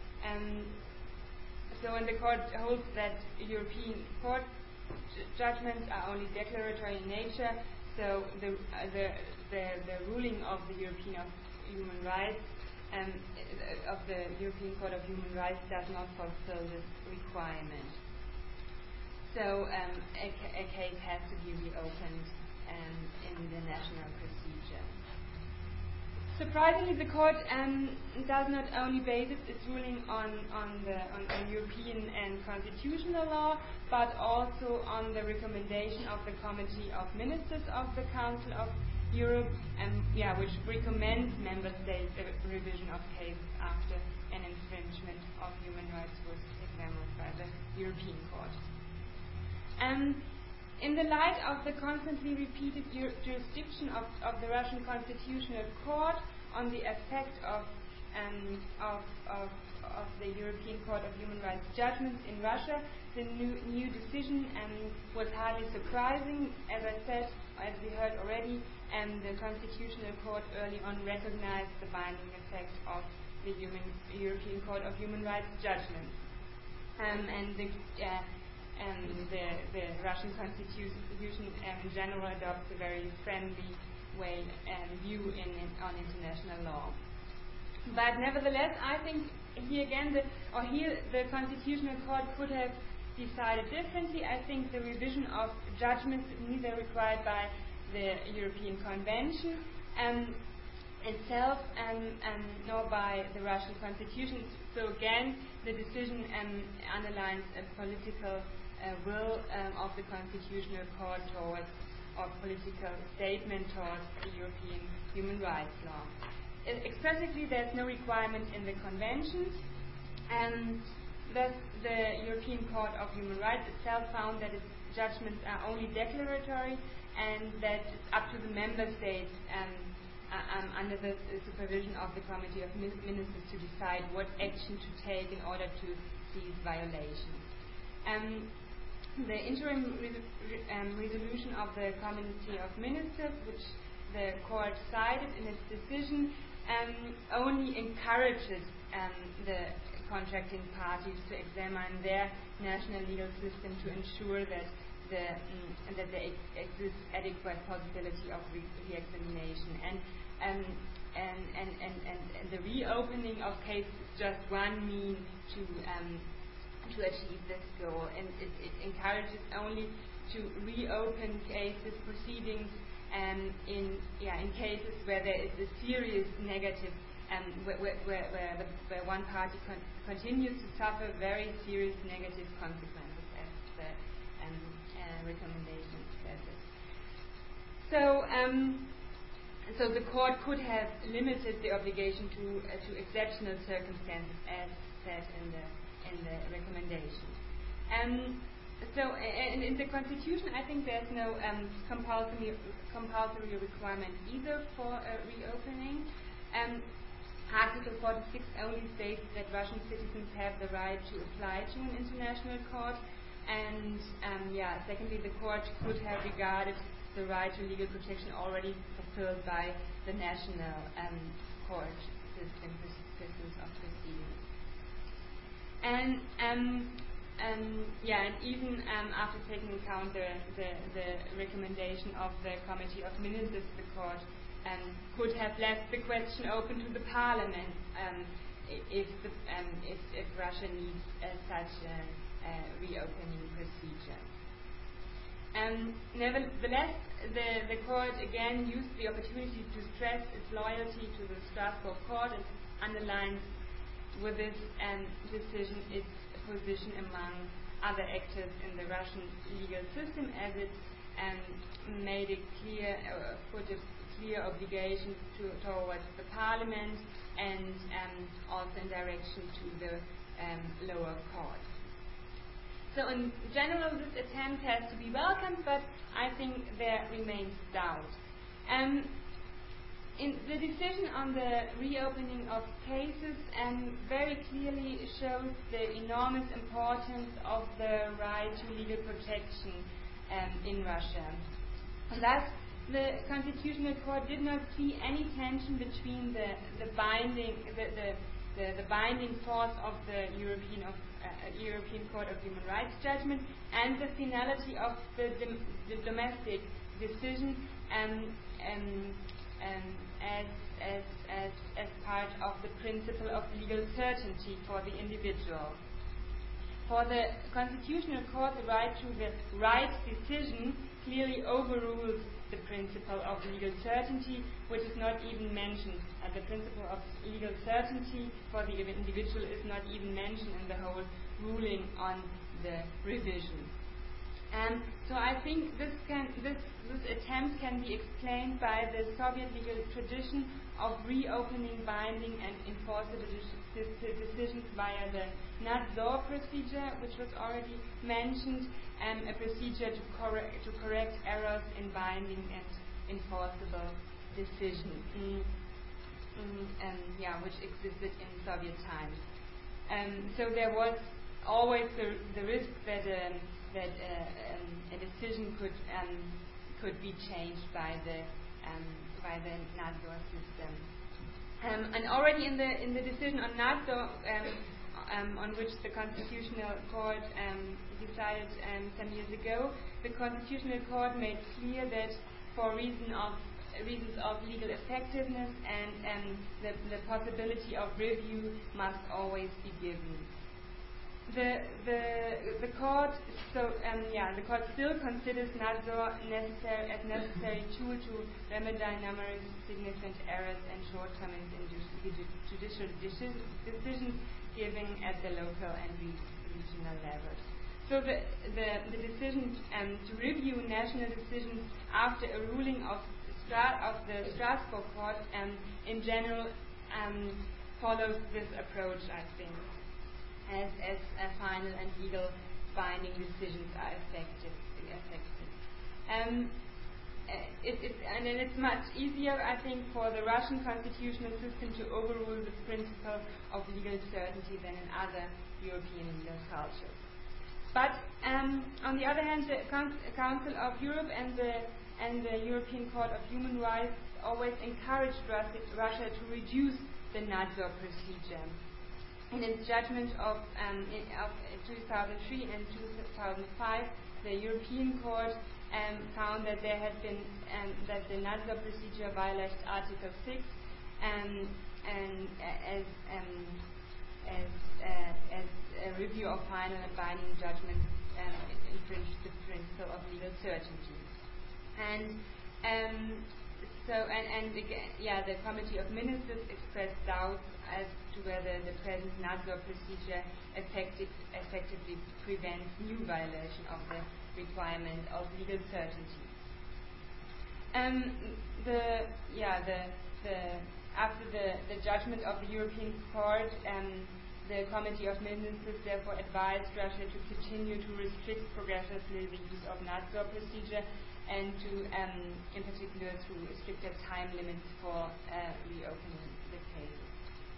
So when the court holds that European court judgments are only declaratory in nature, so the ruling of the European Human Rights of the European Court of Human Rights does not fulfill this requirement. So a case has to be reopened in the national procedure. Surprisingly, the court does not only base its ruling on European and constitutional law, but also on the recommendation of the Committee of Ministers of the Council of Europe, which recommends member states a revision of cases after an infringement of human rights was examined by the European Court. In the light of the constantly repeated jurisdiction of the Russian Constitutional Court on the effect of the European Court of Human Rights judgments in Russia, the new decision was hardly surprising. As I said, as we heard already, the Constitutional Court early on recognized the binding effect of the European Court of Human Rights judgments. The Russian Constitution in general adopts a very friendly way and view on international law. But nevertheless, I think here the Constitutional Court could have decided differently. I think the revision of judgments is neither required by the European Convention itself nor by the Russian Constitution. So again, the decision underlines a political will of the Constitutional Court towards, or political statement towards, the European human rights law. Expressively, there's no requirement in the conventions, and thus the European Court of Human Rights itself found that its judgments are only declaratory, and that it's up to the member states under the supervision of the Committee of Ministers to decide what action to take in order to seize violations. The interim resolution of the Committee of Ministers, which the Court cited in its decision, only encourages the contracting parties to examine their national legal system to ensure that there exists adequate possibility of re-examination, and the reopening of cases is just one means to achieve this goal, and it encourages only to reopen cases, proceedings, in cases where there is a serious negative, where one party continues to suffer very serious negative consequences, as the recommendation says it. So the court could have limited the obligation to exceptional circumstances, as said in the recommendation. So in the Constitution, I think there's no compulsory requirement either for reopening. Article 46 only states that Russian citizens have the right to apply to an international court, and secondly, the court could have regarded the right to legal protection already fulfilled by the national court systems of proceedings. And even after taking account the recommendation of the Committee of Ministers, the court could have left the question open to the Parliament if Russia needs such a reopening procedure. Nevertheless, the court again used the opportunity to stress its loyalty to the Strasbourg court and underlines with this decision its position among other actors in the Russian legal system, as it made it clear, put a clear obligation towards the Parliament, and also in direction to the lower court. So in general, this attempt has to be welcomed, but I think there remains doubt. In the decision on the reopening of cases very clearly shows the enormous importance of the right to legal protection in Russia. Thus, the Constitutional Court did not see any tension between the binding force of the European Court of Human Rights judgment and the finality of the domestic decision as part of the principle of legal certainty for the individual. For the Constitutional Court, the right to the right decision clearly overrules the principle of legal certainty, which is not even mentioned. The principle of legal certainty for the individual is not even mentioned in the whole ruling on the revision. So I think this attempt can be explained by the Soviet legal tradition of reopening binding and enforceable decisions via the Nadzor procedure, which was already mentioned, and a procedure to correct errors in binding and enforceable decisions, which existed in Soviet times. So there was always the risk that a decision could be changed by the Nadzor system. And already in the decision on Nadzor, on which the Constitutional Court decided some years ago, the Constitutional Court made clear that for reasons of legal effectiveness and the possibility of review must always be given. The court the court still considers Nadzor as necessary tool to remedy numerous significant errors and shortcomings in judicial decisions given at the local and regional levels. So the decision to review national decisions after a ruling of the Strasbourg Court in general follows this approach, I think, as final and legal binding decisions are effective. And then it's much easier, I think, for the Russian constitutional system to overrule the principle of legal certainty than in other European legal cultures. But on the other hand, the Council of Europe and the European Court of Human Rights always encouraged Russia to reduce the Nadzor procedure. In its judgment of 2003 and 2005, the European Court found that there had been that the Nadzor procedure violated Article 6 and as a review of final and binding judgments infringed the principle of legal certainty. The Committee of Ministers expressed doubts as to whether the present Nadzor procedure effectively prevents new violation of the requirement of legal certainty. After the judgment of the European Court, the Committee of Ministers therefore advised Russia to continue to restrict progressively the use of Nadzor procedure and to, in particular, through stricter time limits for reopening the cases.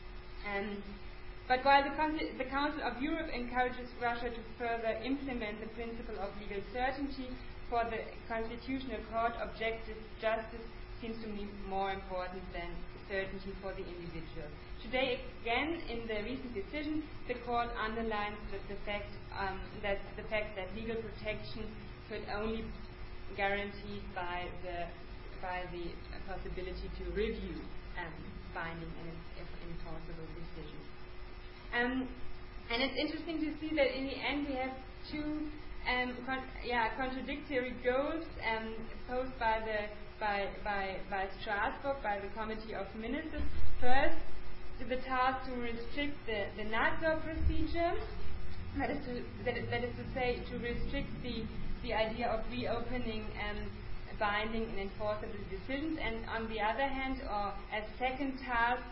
But while the Council of Europe encourages Russia to further implement the principle of legal certainty, for the Constitutional Court, objective justice seems to be more important than certainty for the individual. Today, again, in the recent decision, the Court underlines the fact that legal protection could only be guaranteed by the possibility to review binding and enforceable decisions. And it's interesting to see that in the end we have two contradictory goals posed by Strasbourg, by the Committee of Ministers. First, the task to restrict the Nadzor procedure, that is to say, to restrict the idea of reopening binding and enforceable decisions, and on the other hand, or as second task,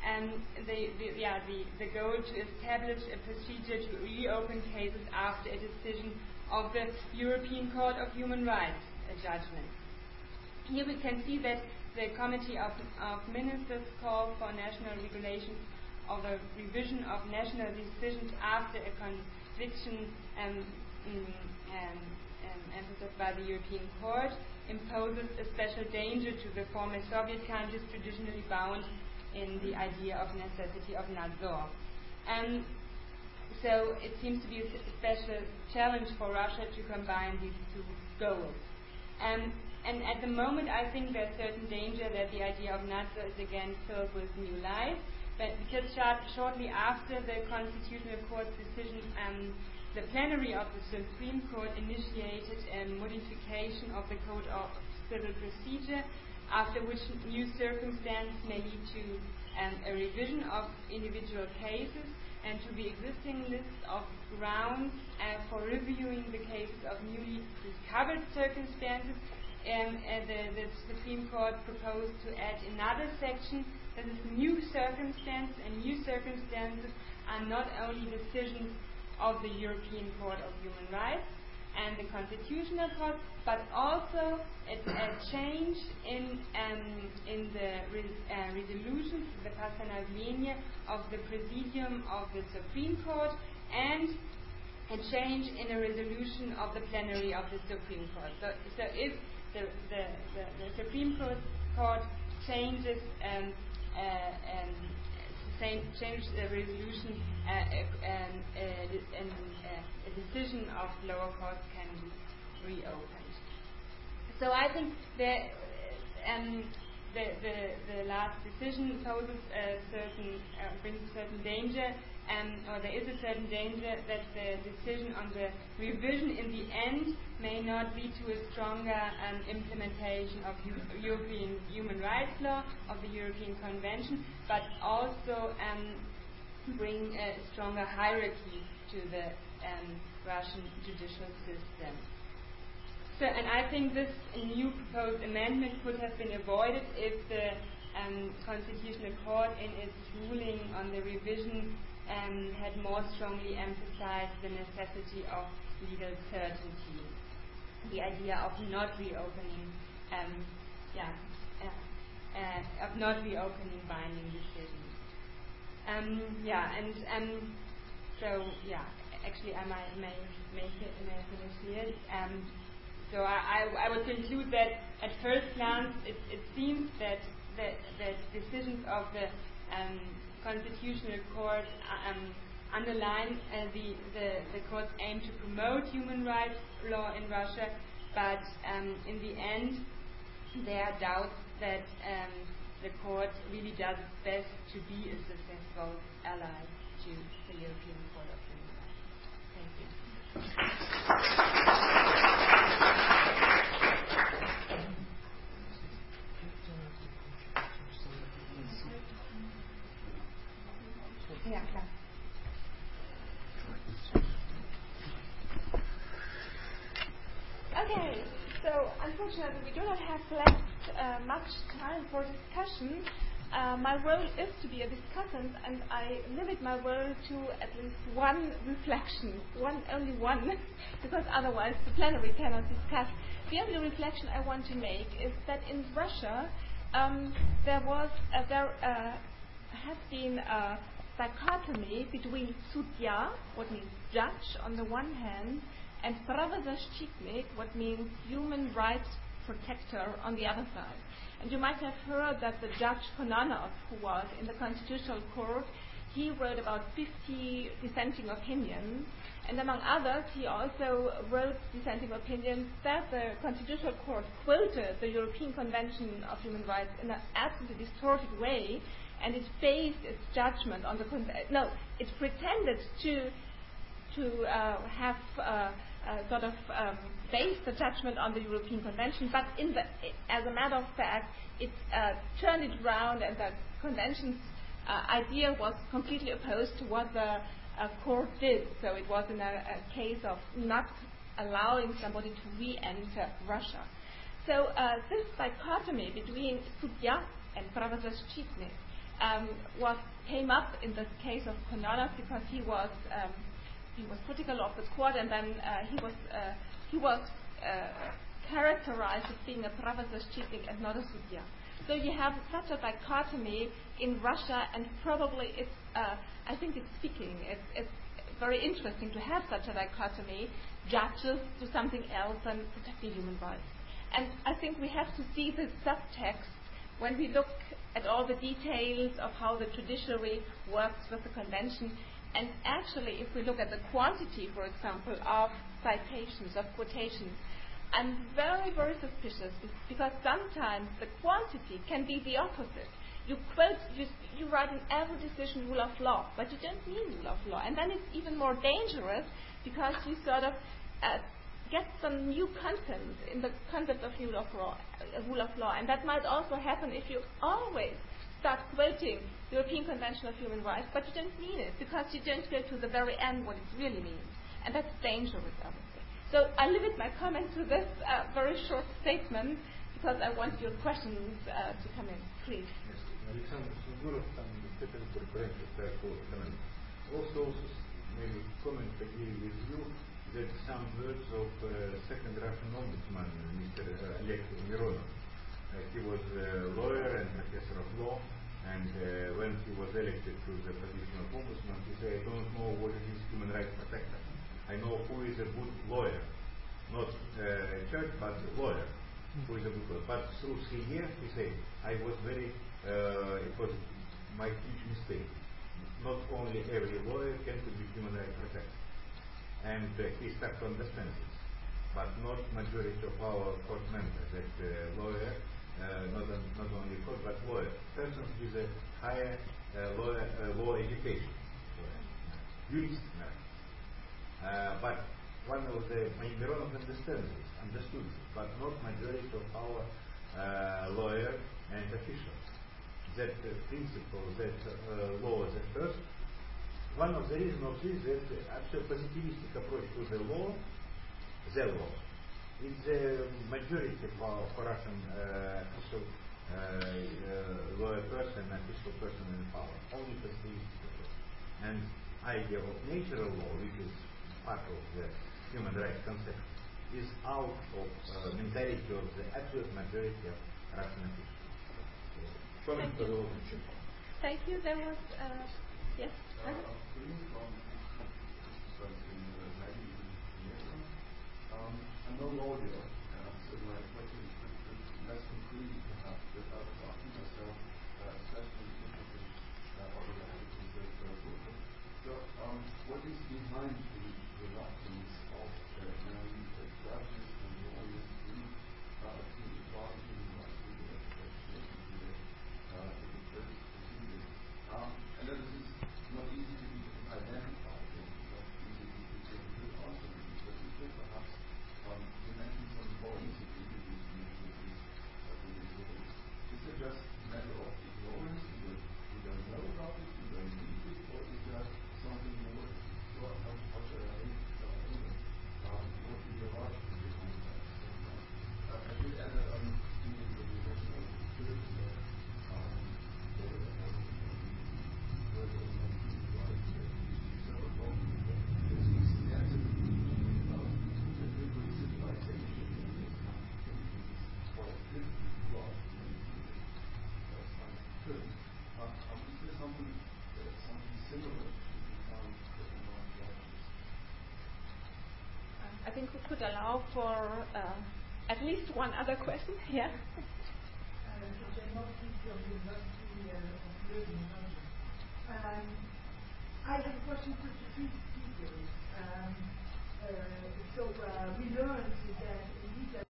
the goal to establish a procedure to reopen cases after a decision of the European Court of Human Rights judgment. Here we can see that the Committee of Ministers called for national regulation of a revision of national decisions after a conviction emphasized by the European Court imposes a special danger to the former Soviet countries traditionally bound in the idea of necessity of Nadzor. So it seems to be a special challenge for Russia to combine these two goals. And at the moment, I think there's certain danger that the idea of Nadzor is again filled with new life. But because shortly after the Constitutional Court's decision, the plenary of the Supreme Court initiated a modification of the Code of Civil Procedure, after which new circumstances may lead to a revision of individual cases and to the existing list of grounds for reviewing the cases of newly discovered circumstances. The Supreme Court proposed to add another section that is new circumstances, and new circumstances are not only decisions of the European Court of Human Rights and the Constitutional Court, but also a change in the resolutions, the постановление of the Presidium of the Supreme Court, and a change in a resolution of the plenary of the Supreme Court. So if the Supreme Court changes change the resolution, a decision of lower courts can be reopened. So I think the last decision poses brings a certain danger, or there is a certain danger that the decision on the revision in the end may not lead to a stronger implementation of European human rights law, of the European Convention, but also bring a stronger hierarchy to the Russian judicial system. So, and I think this new proposed amendment could have been avoided if the Constitutional Court, in its ruling on the revision, had more strongly emphasized the necessity of legal certainty, the idea of not reopening, binding decisions. Actually, I may finish here. So I would conclude that at first glance it seems that decisions of the Constitutional Court underline the court's aim to promote human rights law in Russia, but in the end there are doubts that the court really does its best to be a successful ally to the European Court of Human Rights. Thank you. Yeah, klar. Okay, so unfortunately we do not have left much time for discussion. My role is to be a discussant, and I limit my role to at least one reflection, only one, because otherwise the plenary cannot discuss. The only reflection I want to make is that in Russia there has been a dichotomy between sudya, what means judge, on the one hand, and pravozащитник, what means human rights protector, on the other side. And you might have heard that the judge Kononov, who was in the Constitutional Court, he wrote about 50 dissenting opinions, and among others, he also wrote dissenting opinions that the Constitutional Court quoted the European Convention of Human Rights in an absolutely distorted way, and it based its judgment on the it pretended to have based the judgment on the European Convention, but as a matter of fact, it turned it around, and the Convention's idea was completely opposed to what the court did. So it was in a case of not allowing somebody to re-enter Russia. So this dichotomy between sudya and pravozащитник came up in the case of Kononov, because he was critical of the court, and then he was characterized as being a pravozащитник and not a sudya. So you have such a dichotomy in Russia, and probably I think it's very interesting to have such a dichotomy. Judges do something else than protecting human rights. And I think we have to see the subtext when we look at all the details of how the judiciary works with the convention. And actually, if we look at the quantity, for example, of citations, of quotations, I'm very, very suspicious, because sometimes the quantity can be the opposite. You quote, you write in every decision rule of law, but you don't mean rule of law. And then it's even more dangerous, because you sort of get some new content in the concept of rule of law. And that might also happen if you always start quoting the European Convention of Human Rights, but you don't mean it, because you don't go to the very end what it really means. And that's dangerous, I would say. So I limit my comment to this very short statement, because I want your questions to come in. Please. Yes, Alexander Sungurov, also maybe comment agree with you that some words of second Russian ombudsman, Mr. Oleg Mironov. He was a lawyer and professor of law, and when he was elected to the position of ombudsman, he said, I don't know what is human rights protector. I know who is a good lawyer, not a church, but a lawyer who is a good lawyer. But through 3 years, he said, I was very, it was my huge mistake. Not only every lawyer can be human rights protector. And he started to understand this, but not majority of our court members, that lawyer, not only court, but lawyer, persons with a higher law education, jurist. But one of the Mironov understood this, but not majority of our lawyers and officials. That principle, that law, the first one of the reasons of this is that actually positivistic approach to the law, is the majority for Russian official lawyer person, official person in power. Only positivistic approach. And idea of natural law, which is part of the human rights concept, is out of mentality of the absolute majority of Russian officials. Comment for the law. Thank you. There was yes. I'm no lawyer, so my question is less concrete perhaps, but I was asking myself, especially interested in organizations that so what is behind the reluctance of many judges and lawyers to apply human rights legislation today in the first proceedings? And that is not easy to identify, not easy to get a good answer, but is it perhaps you mentioned some points that you could use to make these rules. Is it just a matter of ignorance? You don't know about it, you don't need it, or is there something more? How should I what is the logic behind that? I should add that I'm thinking of the original security I think we could allow for at least one other question. Yeah. I have a question for the three speakers. We learned that indeed